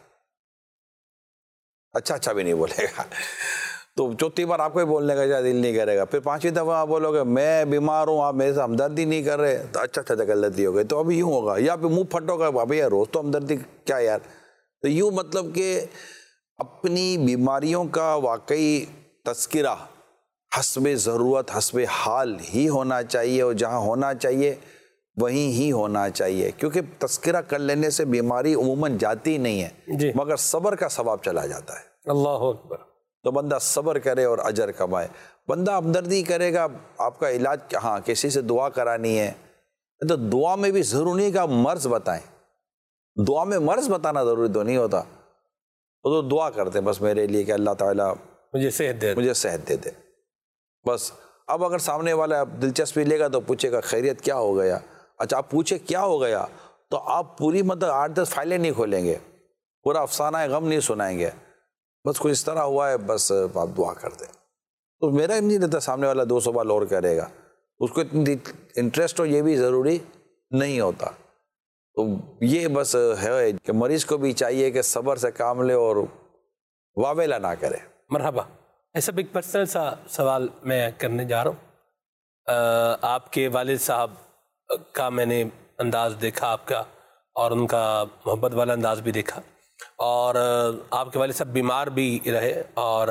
اچھا اچھا بھی نہیں بولے گا، تو چوتھی بار آپ کو ہی بولنے کا دل نہیں کرے گا، پھر پانچویں دفعہ آپ بولو گے میں بیمار ہوں، آپ میرے سے ہمدردی نہیں کر رہے، تو اچھا اچھا غلطی ہو گئی، تو ابھی یوں ہوگا، یا پھر منہ پھٹو گا، ابھی یار روز تو ہمدردی کیا یار، تو یوں مطلب کہ اپنی بیماریوں کا واقعی تذکرہ حسب ضرورت حسب حال ہی ہونا چاہیے، اور جہاں ہونا چاہیے وہیں ہی ہونا چاہیے، کیونکہ تذکرہ کر لینے سے بیماری عموماً جاتی نہیں ہے، مگر صبر کا ثواب چلا جاتا ہے۔ اللہ اکبر۔ تو بندہ صبر کرے اور اجر کمائے، بندہ ہمدردی کرے گا، آپ کا علاج، ہاں کسی سے دعا کرانی ہے تو دعا میں بھی ضروری نہیں کہ آپ مرض بتائیں، دعا میں مرض بتانا ضروری تو نہیں ہوتا، وہ تو دعا کرتے بس میرے لیے کہ اللہ تعالیٰ مجھے صحت دے مجھے صحت دے دے بس۔ اب اگر سامنے والا دلچسپی لے گا تو پوچھے گا خیریت کیا ہو گیا، اچھا آپ پوچھے کیا ہو گیا تو آپ پوری مطلب آٹھ دس فائلیں نہیں کھولیں گے، پورا افسانہ غم نہیں سنائیں گے، بس کچھ اس طرح ہوا ہے بس آپ دعا کر دیں، تو میرا نہیں رہتا سامنے والا دو سوال اور کرے گا، اس کو اتنی انٹرسٹ ہو یہ بھی ضروری نہیں ہوتا۔ تو یہ بس ہے کہ مریض کو بھی چاہیے کہ صبر سے کام لے اور واویلا نہ کرے۔ مرحبا، ایسا ایک پرسنل سا سوال میں کرنے جا رہا ہوں، آپ کے والد صاحب کا میں نے انداز دیکھا آپ کا، اور ان کا محبت والا انداز بھی دیکھا، اور آپ کے والد صاحب بیمار بھی رہے، اور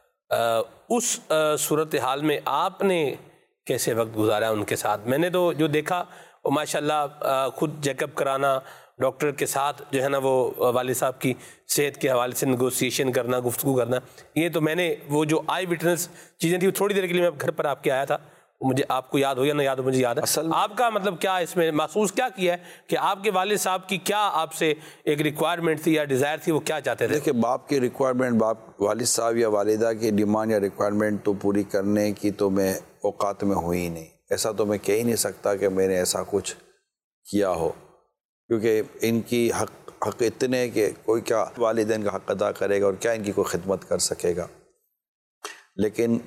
اس صورتحال میں آپ نے کیسے وقت گزارا ان کے ساتھ؟ میں نے تو جو دیکھا وہ ماشاءاللہ خود چیک اپ کرانا، ڈاکٹر کے ساتھ جو ہے نا وہ والد صاحب کی صحت کے حوالے سے نیگوسیشن کرنا، گفتگو کرنا، یہ تو میں نے وہ جو آئی وٹنس چیزیں تھیں تھوڑی دیر کے لیے میں گھر پر آپ کے آیا تھا، مجھے آپ کو یاد ہو یا نہ یاد ہو مجھے یاد ہے۔ اصل آپ کا مطلب کیا اس میں محسوس کیا کیا ہے کہ آپ کے والد صاحب کی کیا آپ سے ایک ریکوائرمنٹ تھی یا ڈیزائر تھی، وہ کیا چاہتے تھے؟ دیکھیں، باپ کی ریکوائرمنٹ، باپ والد صاحب یا والدہ کی ڈیمانڈ یا ریکوائرمنٹ تو پوری کرنے کی تو میں اوقات میں ہوئی ہی نہیں، ایسا تو میں کہہ ہی نہیں سکتا کہ میں نے ایسا کچھ کیا ہو، کیونکہ ان کی حق حق اتنے کہ کوئی کیا والدین کا حق ادا کرے گا اور کیا ان کی کوئی خدمت کر سکے گا، لیکن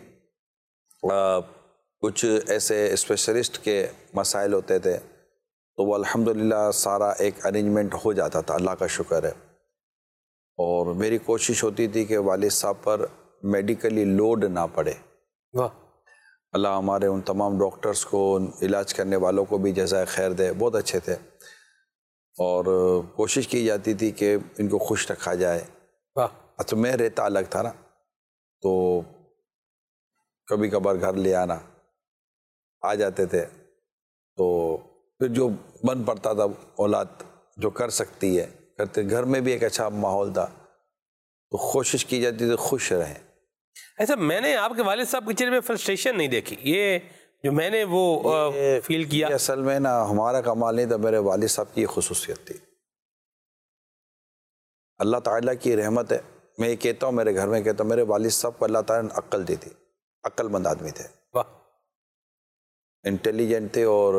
کچھ ایسے اسپیشلسٹ کے مسائل ہوتے تھے تو وہ الحمدللہ سارا ایک ارینجمنٹ ہو جاتا تھا، اللہ کا شکر ہے، اور میری کوشش ہوتی تھی کہ والد صاحب پر میڈیکلی لوڈ نہ پڑے۔ واہ، اللہ ہمارے ان تمام ڈاکٹرز کو، علاج کرنے والوں کو بھی جزائے خیر دے، بہت اچھے تھے، اور کوشش کی جاتی تھی کہ ان کو خوش رکھا جائے۔ واہ، اچھا میں رہتا الگ تھا نا، تو کبھی کبھار گھر لے آنا آ جاتے تھے، تو پھر جو بن پڑتا تھا اولاد جو کر سکتی ہے کرتے، گھر میں بھی ایک اچھا ماحول تھا، تو کوشش کی جاتی تھی خوش رہیں۔ ایسا میں نے آپ کے والد صاحب کے چہرے میں فرسٹریشن نہیں دیکھی، یہ جو میں نے وہ فیل کیا اصل میں نا ہمارا کمال نہیں تھا، میرے والد صاحب کی یہ خصوصیت تھی، اللہ تعالیٰ کی رحمت ہے۔ میں یہ کہتا ہوں، میرے گھر میں کہتا ہوں، میرے والد صاحب کو اللہ تعالیٰ نے عقل دی تھی، عقل مند آدمی تھے، واہ، انٹیلیجنٹ تھے اور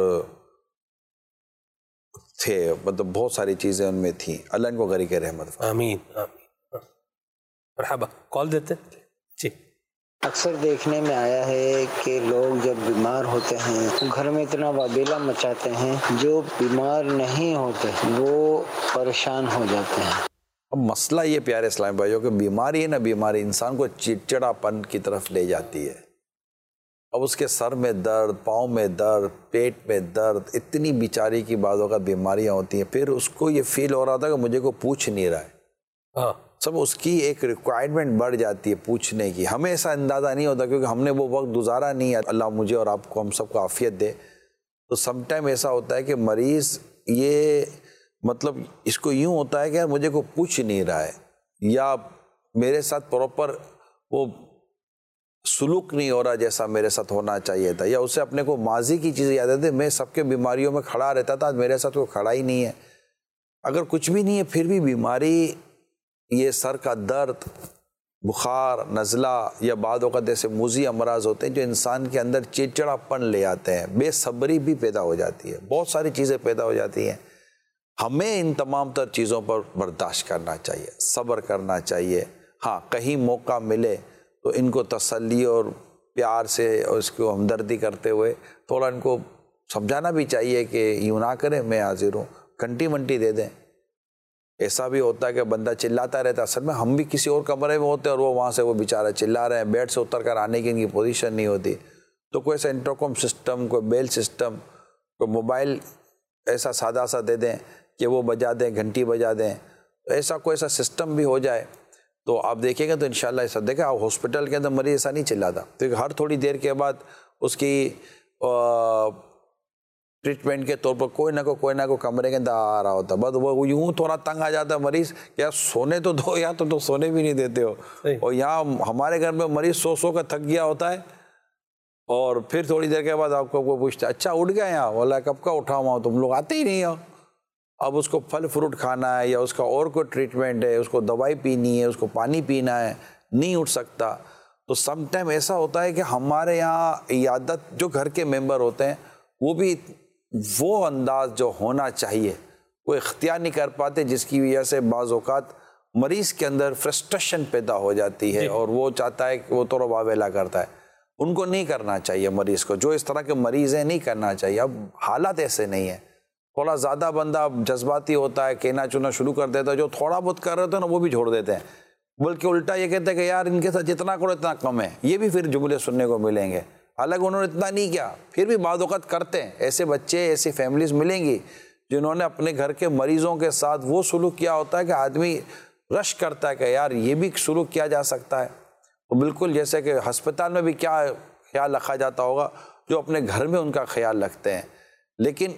تھے، مطلب بہت ساری چیزیں ان میں تھیں. اللہ ان کو غریق رحمت فرمائے. آمین آمین. مرحبا. کال دیتے جی. اکثر دیکھنے میں آیا ہے کہ لوگ جب بیمار ہوتے ہیں گھر میں اتنا وابیلا مچاتے ہیں، جو بیمار نہیں ہوتے وہ پریشان ہو جاتے ہیں. اب مسئلہ یہ پیارے اسلام بھائیوں کہ بیماری ہے نا، بیماری انسان کو چڑچڑا پن کی طرف لے جاتی ہے. اب اس کے سر میں درد، پاؤں میں درد، پیٹ میں درد، اتنی بیچاری کی بعض اوقات بیماریاں ہوتی ہیں. پھر اس کو یہ فیل ہو رہا تھا کہ مجھے کوئی پوچھ نہیں رہا ہے. ہاں سب اس کی ایک ریکوائرمنٹ بڑھ جاتی ہے پوچھنے کی. ہمیں ایسا اندازہ نہیں ہوتا کیونکہ ہم نے وہ وقت گزارا نہیں ہے. اللہ مجھے اور آپ کو، ہم سب کو عافیت دے. تو سم ٹائم ایسا ہوتا ہے کہ مریض یہ مطلب اس کو یوں ہوتا ہے کہ یار مجھے کوئی پوچھ نہیں رہا ہے، یا میرے ساتھ پراپر وہ سلوک نہیں ہو رہا جیسا میرے ساتھ ہونا چاہیے تھا، یا اسے اپنے کو ماضی کی چیزیں یاد آتی ہے. میں سب کے بیماریوں میں کھڑا رہتا تھا، میرے ساتھ کوئی کھڑا ہی نہیں ہے. اگر کچھ بھی نہیں ہے پھر بھی بیماری، یہ سر کا درد، بخار، نزلہ، یا بعض اوقات ایسے موذی امراض ہوتے ہیں جو انسان کے اندر چڑچڑا پن لے آتے ہیں. بے صبری بھی پیدا ہو جاتی ہے، بہت ساری چیزیں پیدا ہو جاتی ہیں. ہمیں ان تمام تر چیزوں پر برداشت کرنا چاہیے، صبر کرنا چاہیے. ہاں کہیں موقع ملے تو ان کو تسلی اور پیار سے اور اس کو ہمدردی کرتے ہوئے تھوڑا ان کو سمجھانا بھی چاہیے کہ یوں نہ کریں، میں حاضر ہوں، گھنٹی منٹی دے دیں. ایسا بھی ہوتا ہے کہ بندہ چلاتا رہتا ہے، اصل میں ہم بھی کسی اور کمرے میں ہوتے ہیں اور وہ وہاں سے وہ بیچارہ چلا رہے ہیں، بیڈ سے اتر کر آنے کی ان کی پوزیشن نہیں ہوتی. تو کوئی ایسا انٹرکم سسٹم، کوئی بیل سسٹم، کوئی موبائل ایسا سادہ سا دے دیں کہ وہ بجا دیں، گھنٹی بجا دیں. ایسا کوئی ایسا سسٹم بھی ہو جائے تو آپ دیکھیں گے تو انشاءاللہ ایسا دیکھیں. آپ ہاسپٹل کے اندر مریض ایسا نہیں چلاتا، کیونکہ ہر تھوڑی دیر کے بعد اس کی ٹریٹمنٹ کے طور پر کوئی نہ کوئی کوئی نہ کوئی کمرے کے اندر آ رہا ہوتا ہے. بس وہ یوں تھوڑا تنگ آ جاتا ہے مریض، یا سونے تو دو، یا تو تو سونے بھی نہیں دیتے ہو. اور یہاں ہمارے گھر میں مریض سو سو کا تھک گیا ہوتا ہے، اور پھر تھوڑی دیر کے بعد آپ کو کوئی پوچھتا ہے اچھا اٹھ گیا یہاں، بولا کب کا اٹھا ہوا ہوں، تم لوگ آتے ہی نہیں ہو. اب اس کو پھل فروٹ کھانا ہے، یا اس کا اور کوئی ٹریٹمنٹ ہے، اس کو دوائی پینی ہے، اس کو پانی پینا ہے، نہیں اٹھ سکتا. تو سم ٹائم ایسا ہوتا ہے کہ ہمارے یہاں عیادت جو گھر کے ممبر ہوتے ہیں وہ بھی وہ انداز جو ہونا چاہیے وہ اختیار نہیں کر پاتے، جس کی وجہ سے بعض اوقات مریض کے اندر فرسٹریشن پیدا ہو جاتی ہے اور وہ چاہتا ہے کہ وہ تو واویلا کرتا ہے. ان کو نہیں کرنا چاہیے، مریض کو جو اس طرح کے مریض ہیں نہیں کرنا چاہیے. اب حالات ایسے نہیں ہیں، تھوڑا زیادہ بندہ جذباتی ہوتا ہے، کہنا چنا شروع کر دیتا ہے، جو تھوڑا بہت کر رہے ہوتے ہیں نا وہ بھی چھوڑ دیتے ہیں، بلکہ الٹا یہ کہتے ہیں کہ یار ان کے ساتھ جتنا کرو اتنا کم ہے. یہ بھی پھر جملے سننے کو ملیں گے، حالانکہ انہوں نے اتنا نہیں کیا، پھر بھی بعض اوقات کرتے ہیں. ایسے بچے، ایسی فیملیز ملیں گی جنہوں نے اپنے گھر کے مریضوں کے ساتھ وہ سلوک کیا ہوتا ہے کہ آدمی رش کرتا ہے کہ یار یہ بھی سلوک کیا جا سکتا ہے. تو بالکل جیسے کہ ہسپتال میں بھی کیا خیال رکھا جاتا ہوگا جو اپنے گھر میں ان کا خیال رکھتے ہیں. لیکن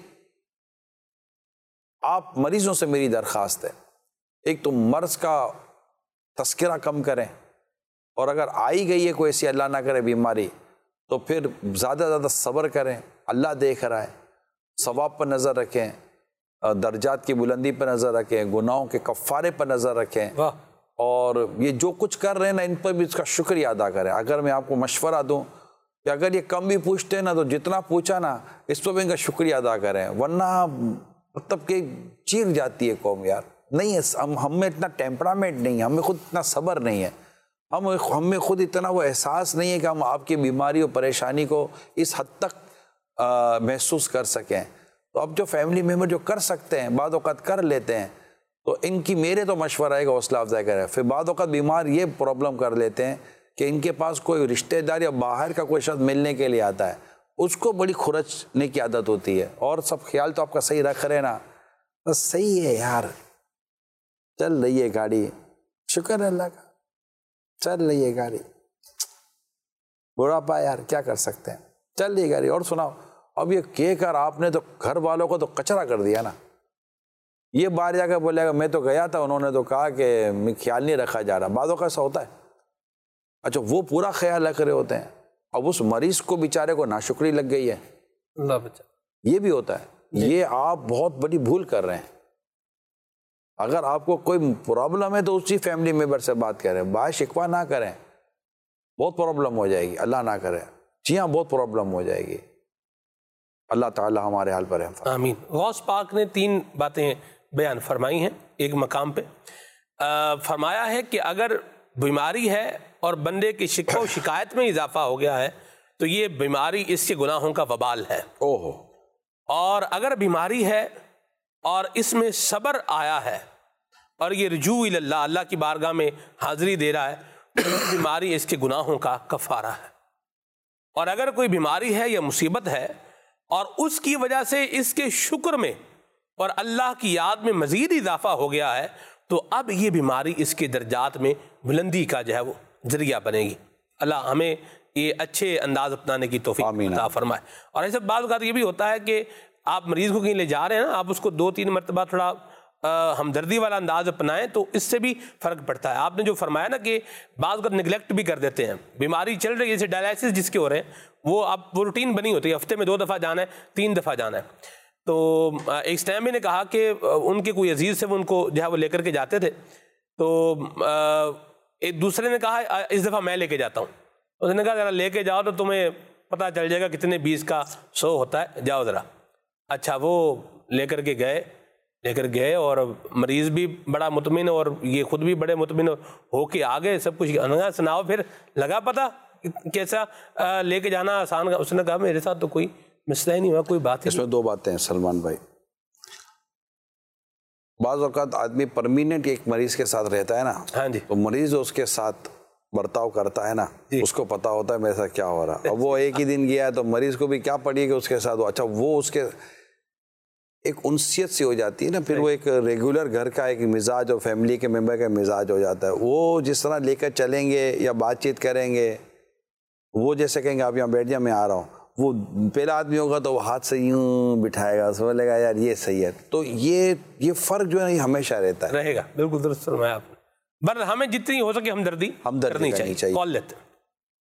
آپ مریضوں سے میری درخواست ہے، ایک تو مرض کا تذکرہ کم کریں، اور اگر آئی گئی ہے کوئی ایسی اللہ نہ کرے بیماری تو پھر زیادہ زیادہ صبر کریں. اللہ دیکھ رہا ہے، ثواب پر نظر رکھیں، درجات کی بلندی پر نظر رکھیں، گناہوں کے کفارے پر نظر رکھیں، اور یہ جو کچھ کر رہے ہیں نا ان پر بھی اس کا شکریہ ادا کریں. اگر میں آپ کو مشورہ دوں کہ اگر یہ کم بھی پوچھتے ہیں نا تو جتنا پوچھا نا اس پر بھی ان کا شکریہ ادا کریں، ورنہ مطلب کہ چیر جاتی ہے قوم. یار نہیں ہے، ہم ہم میں اتنا ٹیمپرامنٹ نہیں ہے، ہمیں خود اتنا صبر نہیں ہے، ہم ہم میں خود اتنا وہ احساس نہیں ہے کہ ہم آپ کی بیماری اور پریشانی کو اس حد تک آ, محسوس کر سکیں. تو اب جو فیملی ممبر جو کر سکتے ہیں بعض اوقات کر لیتے ہیں، تو ان کی میرے تو مشورہ ہے کہ حوصلہ افزائی کریں. پھر بعض اوقات بیمار یہ پرابلم کر لیتے ہیں کہ ان کے پاس کوئی رشتہ دار یا باہر کا کوئی شخص ملنے کے لیے آتا ہے، اس کو بڑی خرچنے کی عادت ہوتی ہے، اور سب خیال تو آپ کا صحیح رکھ رہے نا، بس صحیح ہے یار، چل رہی ہے گاڑی، شکر ہے اللہ کا، چل رہی ہے گاڑی، بڑھاپا یار کیا کر سکتے ہیں، چل رہی ہے گاڑی. اور سناؤ، اب یہ کہہ کر آپ نے تو گھر والوں کو تو کچرا کر دیا نا. یہ باہر جا کر بولے گا میں تو گیا تھا، انہوں نے تو کہا کہ خیال نہیں رکھا جا رہا. بعضوں کا ایسا ہوتا ہے. اچھا وہ پورا خیال رکھ رہے ہوتے ہیں، اب اس مریض کو بیچارے کو ناشکری لگ گئی ہے، اللہ بچا. یہ بھی ہوتا ہے. یہ آپ بہت بڑی بھول کر رہے ہیں. اگر آپ کو کوئی پرابلم ہے تو اسی فیملی ممبر سے بات کریں، باعث شکوہ نہ کریں، بہت پرابلم ہو جائے گی، اللہ نہ کرے. جی ہاں بہت پرابلم ہو جائے گی. اللہ تعالی ہمارے حال پر رحم فرمائے۔ آمین۔ غوث پاک نے تین باتیں بیان فرمائی ہیں ایک مقام پہ، فرمایا ہے کہ اگر بیماری ہے اور بندے کی شکوہ و شکایت میں اضافہ ہو گیا ہے تو یہ بیماری اس کے گناہوں کا وبال ہے۔ اوہو۔ اور اگر بیماری ہے اور اس میں صبر آیا ہے اور یہ رجوع الی اللہ، اللہ کی بارگاہ میں حاضری دے رہا ہے، تو یہ بیماری اس کے گناہوں کا کفارہ ہے۔ اور اگر کوئی بیماری ہے یا مصیبت ہے اور اس کی وجہ سے اس کے شکر میں اور اللہ کی یاد میں مزید اضافہ ہو گیا ہے تو اب یہ بیماری اس کے درجات میں بلندی کا جو ہے وہ ذریعہ بنے گی۔ اللہ ہمیں یہ اچھے انداز اپنانے کی توفیق عطا فرمائے۔ اور ایسے بعض اوقات یہ بھی ہوتا ہے کہ آپ مریض کو کہیں لے جا رہے ہیں نا، آپ اس کو دو تین مرتبہ تھوڑا ہمدردی والا انداز اپنائیں تو اس سے بھی فرق پڑتا ہے۔ آپ نے جو فرمایا نا کہ بعض اوقات نگلیکٹ بھی کر دیتے ہیں، بیماری چل رہی ہے جیسے ڈائلائسس جس کے ہو رہے ہیں، وہ آپ وہ روٹین بنی ہوتی ہے، ہفتے میں دو دفعہ جانا ہے، تین دفعہ جانا ہے۔ تو ایک اسٹائم نے کہا کہ ان کے کوئی عزیز سے وہ ان کو جو ہے وہ لے کر کے جاتے تھے، تو ایک دوسرے نے کہا اس دفعہ میں لے کے جاتا ہوں۔ اس نے کہا ذرا لے کے جاؤ تو تمہیں پتہ چل جائے گا کتنے بیس کا سو ہوتا ہے، جاؤ ذرا۔ اچھا وہ لے کر کے گئے لے کر گئے اور مریض بھی بڑا مطمئن اور یہ خود بھی بڑے مطمئن ہو کے آ گئے، سب کچھ سناؤ پھر لگا پتہ کیسا لے کے جانا آسان۔ اس نے کہا میرے ساتھ تو کوئی مسئلہ ہی نہیں ہوا، کوئی بات ہی اس میں دو باتیں ہیں سلمان بھائی۔ بعض اوقات آدمی پرمیننٹ ایک مریض کے ساتھ رہتا ہے نا، ہاں جی، تو مریض اس کے ساتھ برتاؤ کرتا ہے نا، اس کو پتا ہوتا ہے میرے ساتھ کیا ہو رہا ہے۔ اب وہ ایک ہی دن گیا ہے تو مریض کو بھی کیا پڑی کہ اس کے ساتھ، اچھا وہ اس کے ایک انسیت سی ہو جاتی ہے نا، پھر وہ ایک ریگولر گھر کا ایک مزاج اور فیملی کے ممبر کا مزاج ہو جاتا ہے۔ وہ جس طرح لے کر چلیں گے یا بات چیت کریں گے، وہ جیسے کہیں گے آپ یہاں بیٹھ جائیں میں آ رہا ہوں، وہ پہلا آدمی ہوگا تو وہ ہاتھ سے یوں بٹھائے گا، سمجھ لے گا یار یہ صحیح ہے۔ تو یہ یہ فرق جو ہے یہ ہمیشہ رہتا ہے، رہے گا۔ بالکل درست فرمایا آپ نے۔ بر ہمیں جتنی ہو سکے ہمدردی کرنی چاہیے۔ کال لیتے ہیں۔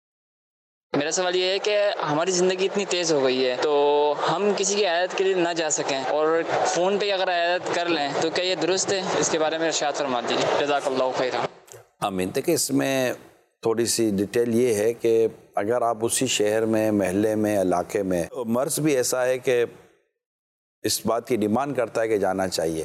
میرا سوال یہ ہے کہ ہماری زندگی اتنی تیز ہو گئی ہے تو ہم کسی کی عیادت کے لیے نہ جا سکیں اور فون پہ اگر عیادت کر لیں تو کیا یہ درست ہے؟ اس کے بارے میں ارشاد فرما دیجیے، جزاک اللہ خیرا۔ آمین۔ دیکھیں اس میں تھوڑی سی ڈیٹیل یہ ہے کہ اگر آپ اسی شہر میں، محلے میں، علاقے میں، مرض بھی ایسا ہے کہ اس بات کی ڈیمانڈ کرتا ہے کہ جانا چاہیے،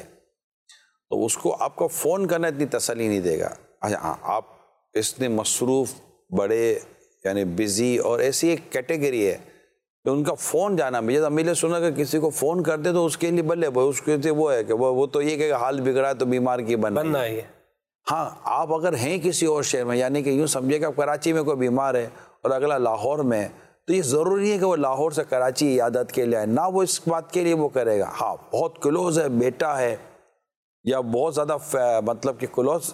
تو اس کو آپ کو فون کرنا اتنی تسلی نہیں دے گا۔ ہاں آپ اس نے مصروف بڑے یعنی بزی اور ایسی ایک کیٹیگری ہے کہ ان کا فون جانا بھی، جیسے امیل سنا کہ کسی کو فون کرتے تو اس کے لیے بلے بھائی اس کے لیے وہ ہے کہ وہ وہ تو یہ کہ حال بگڑا ہے تو بیمار کی بننا ہے۔ ہاں آپ اگر ہیں کسی اور شہر میں، یعنی کہ یوں سمجھے کہ کراچی میں کوئی بیمار ہے اور اگلا لاہور میں، تو یہ ضروری نہیں ہے کہ وہ لاہور سے کراچی عیادت کے لیے آئے، نہ وہ اس بات کے لیے وہ کرے گا۔ ہاں بہت کلوز ہے، بیٹا ہے یا بہت زیادہ مطلب کہ کلوز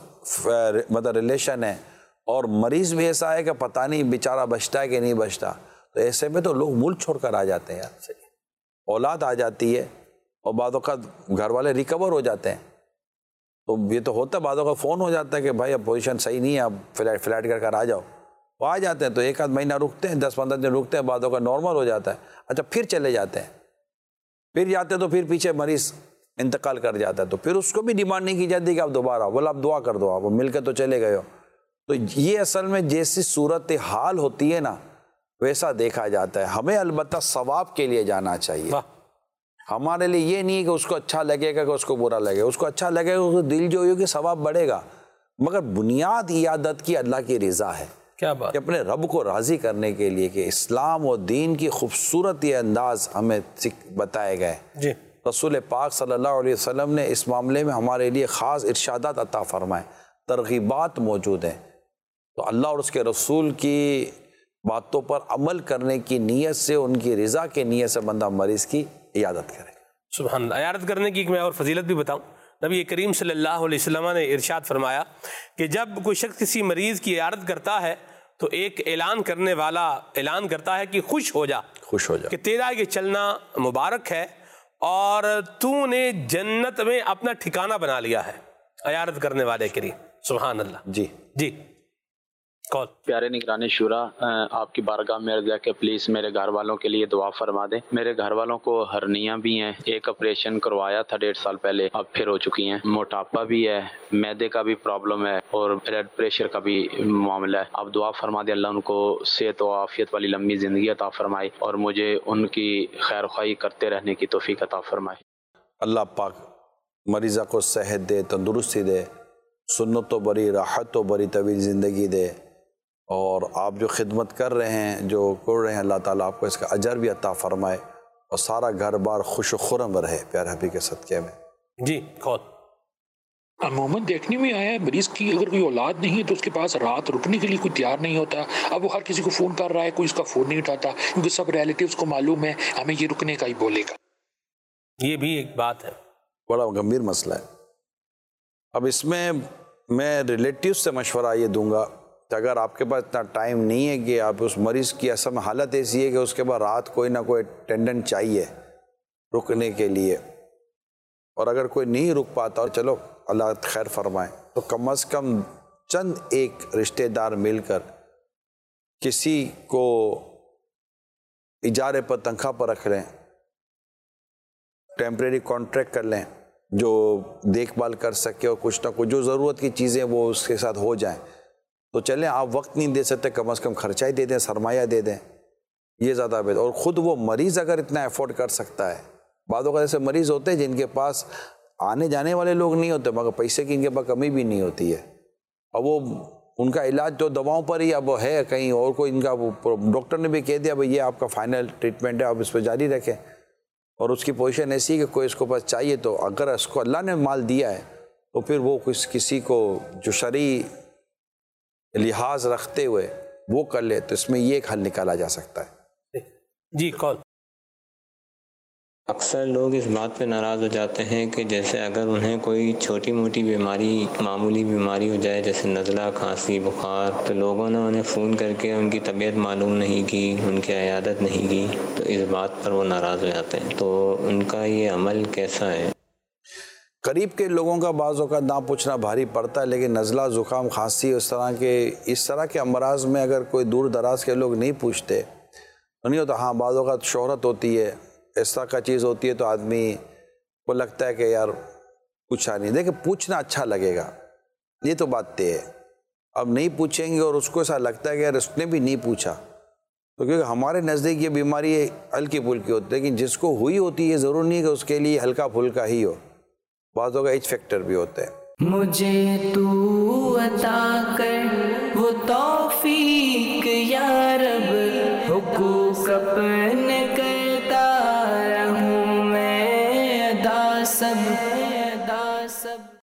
مطلب ریلیشن ہے، اور مریض بھی ایسا ہے کہ پتہ نہیں بیچارہ بچتا ہے کہ نہیں بچتا، تو ایسے میں تو لوگ ملک چھوڑ کر آ جاتے ہیں یار، اولاد آ جاتی ہے اور بعض اوقات گھر والے ریکور ہو جاتے ہیں۔ تو یہ تو ہوتا ہے، بعض اوقات فون ہو جاتا ہے کہ بھائی اب پوزیشن صحیح نہیں ہے، اب فلائٹ فلائٹ کر کر آ جاؤ، وہ آ جاتے ہیں تو ایک آدھ مہینہ رکتے ہیں، دس پندرہ دن رکتے ہیں، بعض اوقات نارمل ہو جاتا ہے، اچھا پھر چلے جاتے ہیں، پھر جاتے ہیں تو پھر پیچھے مریض انتقال کر جاتا ہے، تو پھر اس کو بھی ڈیمانڈ نہیں کی جاتی کہ آپ دوبارہ، بولا آپ دعا کر دو، آپ مل کے تو چلے گئے ہو۔ تو یہ اصل میں جیسی صورت حال ہوتی ہے نا ویسا دیکھا جاتا ہے۔ ہمیں البتہ ثواب کے لیے جانا چاہیے، ہمارے لیے یہ نہیں کہ اس کو اچھا لگے گا کہ اس کو برا لگے، اس کو اچھا لگے گا، اس کو دل جو ہوگی ثواب بڑھے گا، مگر بنیاد عیادت کی اللہ کی رضا ہے، کیا بات، کہ اپنے رب کو راضی کرنے کے لیے، کہ اسلام اور دین کی خوبصورت یہ انداز ہمیں بتائے گئے۔ جی رسول پاک صلی اللہ علیہ وسلم نے اس معاملے میں ہمارے لیے خاص ارشادات عطا فرمائے، ترغیبات موجود ہیں، تو اللہ اور اس کے رسول کی باتوں پر عمل کرنے کی نیت سے، ان کی رضا کے نیت سے بندہ مریض کی عیادت کرے۔ سبحان اللہ۔ عیادت کرنے کی ایک میں اور فضیلت بھی بتاؤں، نبی کریم صلی اللہ علیہ وسلم نے ارشاد فرمایا کہ جب کوئی شخص کسی مریض کی عیادت کرتا ہے تو ایک اعلان کرنے والا اعلان کرتا ہے کہ خوش ہو جا، خوش ہو جا کہ تیرا یہ چلنا مبارک ہے اور تو نے جنت میں اپنا ٹھکانہ بنا لیا ہے، عیادت کرنے والے کریم۔ سبحان اللہ۔ جی جی کال. پیارے نگران شورا، آپ کی بارگاہ میں عرض ہے کہ پلیز میرے گھر والوں کے لیے دعا فرما دیں. میرے گھر والوں کو ہرنیاں بھی ہیں، ایک آپریشن کروایا تھا ڈیڑھ سال پہلے، اب پھر ہو چکی ہیں. موٹاپا بھی ہے، معدے کا بھی پرابلم ہے اور بلڈ پریشر کا بھی معاملہ ہے. آپ دعا فرما دیں اللہ ان کو صحت و عافیت والی لمبی زندگی عطا فرمائے اور مجھے ان کی خیر خواہی کرتے رہنے کی توفیق عطا فرمائے. اللہ پاک مریضہ کو صحت دے، تندرستی دے، سنت و بری، راحت و بری طویل زندگی دے. اور آپ جو خدمت کر رہے ہیں، جو کر رہے ہیں، اللہ تعالیٰ آپ کو اس کا اجر بھی عطا فرمائے اور سارا گھر بار خوش و خرم رہے پیارے حبیب کے صدقے میں. جی کال. عموماً دیکھنے میں آیا ہے مریض کی اگر کوئی اولاد نہیں ہے تو اس کے پاس رات رکنے کے لیے کوئی تیار نہیں ہوتا. اب وہ ہر کسی کو فون کر رہا ہے، کوئی اس کا فون نہیں اٹھاتا کیونکہ سب ریلیٹیوز کو معلوم ہے ہمیں یہ رکنے کا ہی بولے گا. یہ بھی ایک بات ہے، بڑا گمبھیر مسئلہ ہے. اب اس میں میں ریلیٹیو سے مشورہ یہ دوں گا کہ اگر آپ کے پاس اتنا ٹائم نہیں ہے کہ آپ اس مریض کی اصل میں حالت ایسی ہے کہ اس کے بعد رات کوئی نہ کوئی اٹینڈنٹ چاہیے رکنے کے لیے، اور اگر کوئی نہیں رک پاتا اور چلو اللہ خیر فرمائے، تو کم از کم چند ایک رشتہ دار مل کر کسی کو اجارے پر تنخواہ پر رکھ لیں، ٹیمپریری کانٹریکٹ کر لیں جو دیکھ بھال کر سکے اور کچھ نہ کچھ جو ضرورت کی چیزیں وہ اس کے ساتھ ہو جائیں. تو چلیں آپ وقت نہیں دے سکتے، کم از کم خرچہ ہی دے دیں، سرمایہ دے دیں، یہ زیادہ بہتر. اور خود وہ مریض اگر اتنا افورڈ کر سکتا ہے، بعض اوقات ایسے مریض ہوتے ہیں جن کے پاس آنے جانے والے لوگ نہیں ہوتے مگر پیسے کی ان کے پاس کمی بھی نہیں ہوتی ہے، اور وہ ان کا علاج تو دواؤں پر ہی اب ہے، کہیں اور کوئی ان کا ڈاکٹر نے بھی کہہ دیا بھائی یہ آپ کا فائنل ٹریٹمنٹ ہے، آپ اس پہ جاری رکھیں. اور اس کی پوزیشن ایسی ہے کہ کوئی اس کو پاس چاہیے تو اگر اس کو اللہ نے مال دیا ہے تو پھر وہ کس کسی کو جو شرعی لحاظ رکھتے ہوئے وہ کر لے، تو اس میں یہ ایک حل نکالا جا سکتا ہے. جی کال. اکثر لوگ اس بات پہ ناراض ہو جاتے ہیں کہ جیسے اگر انہیں کوئی چھوٹی موٹی بیماری، معمولی بیماری ہو جائے جیسے نزلہ، کھانسی، بخار، تو لوگوں نے انہیں فون کر کے ان کی طبیعت معلوم نہیں کی، ان کی عیادت نہیں کی، تو اس بات پر وہ ناراض ہو جاتے ہیں. تو ان کا یہ عمل کیسا ہے؟ قریب کے لوگوں کا بعض اوقات نہ پوچھنا بھاری پڑتا ہے، لیکن نزلہ، زکام، کھانسی، اس طرح کے اس طرح کے امراض میں اگر کوئی دور دراز کے لوگ نہیں پوچھتے تو نہیں ہوتا. ہاں بعض اوقات شہرت ہوتی ہے، اس طرح کا چیز ہوتی ہے تو آدمی کو لگتا ہے کہ یار پوچھا نہیں. دیکھیں پوچھنا اچھا لگے گا، یہ تو بات طے ہے. اب نہیں پوچھیں گے اور اس کو ایسا لگتا ہے کہ یار اس نے بھی نہیں پوچھا، تو کیونکہ ہمارے نزدیک یہ بیماری ہلکی پھلکی ہوتی ہے، لیکن جس کو ہوئی ہوتی ہے یہ ضرور نہیں ہے کہ اس کے لیے ہلکا پھلکا ہی ہو، بعض اوقات ایج فیکٹر بھی ہوتے ہیں. مجھے تو عطا کر وہ توفیق یا رب، حقوق اپنے کرتا رہوں میں ادا سب.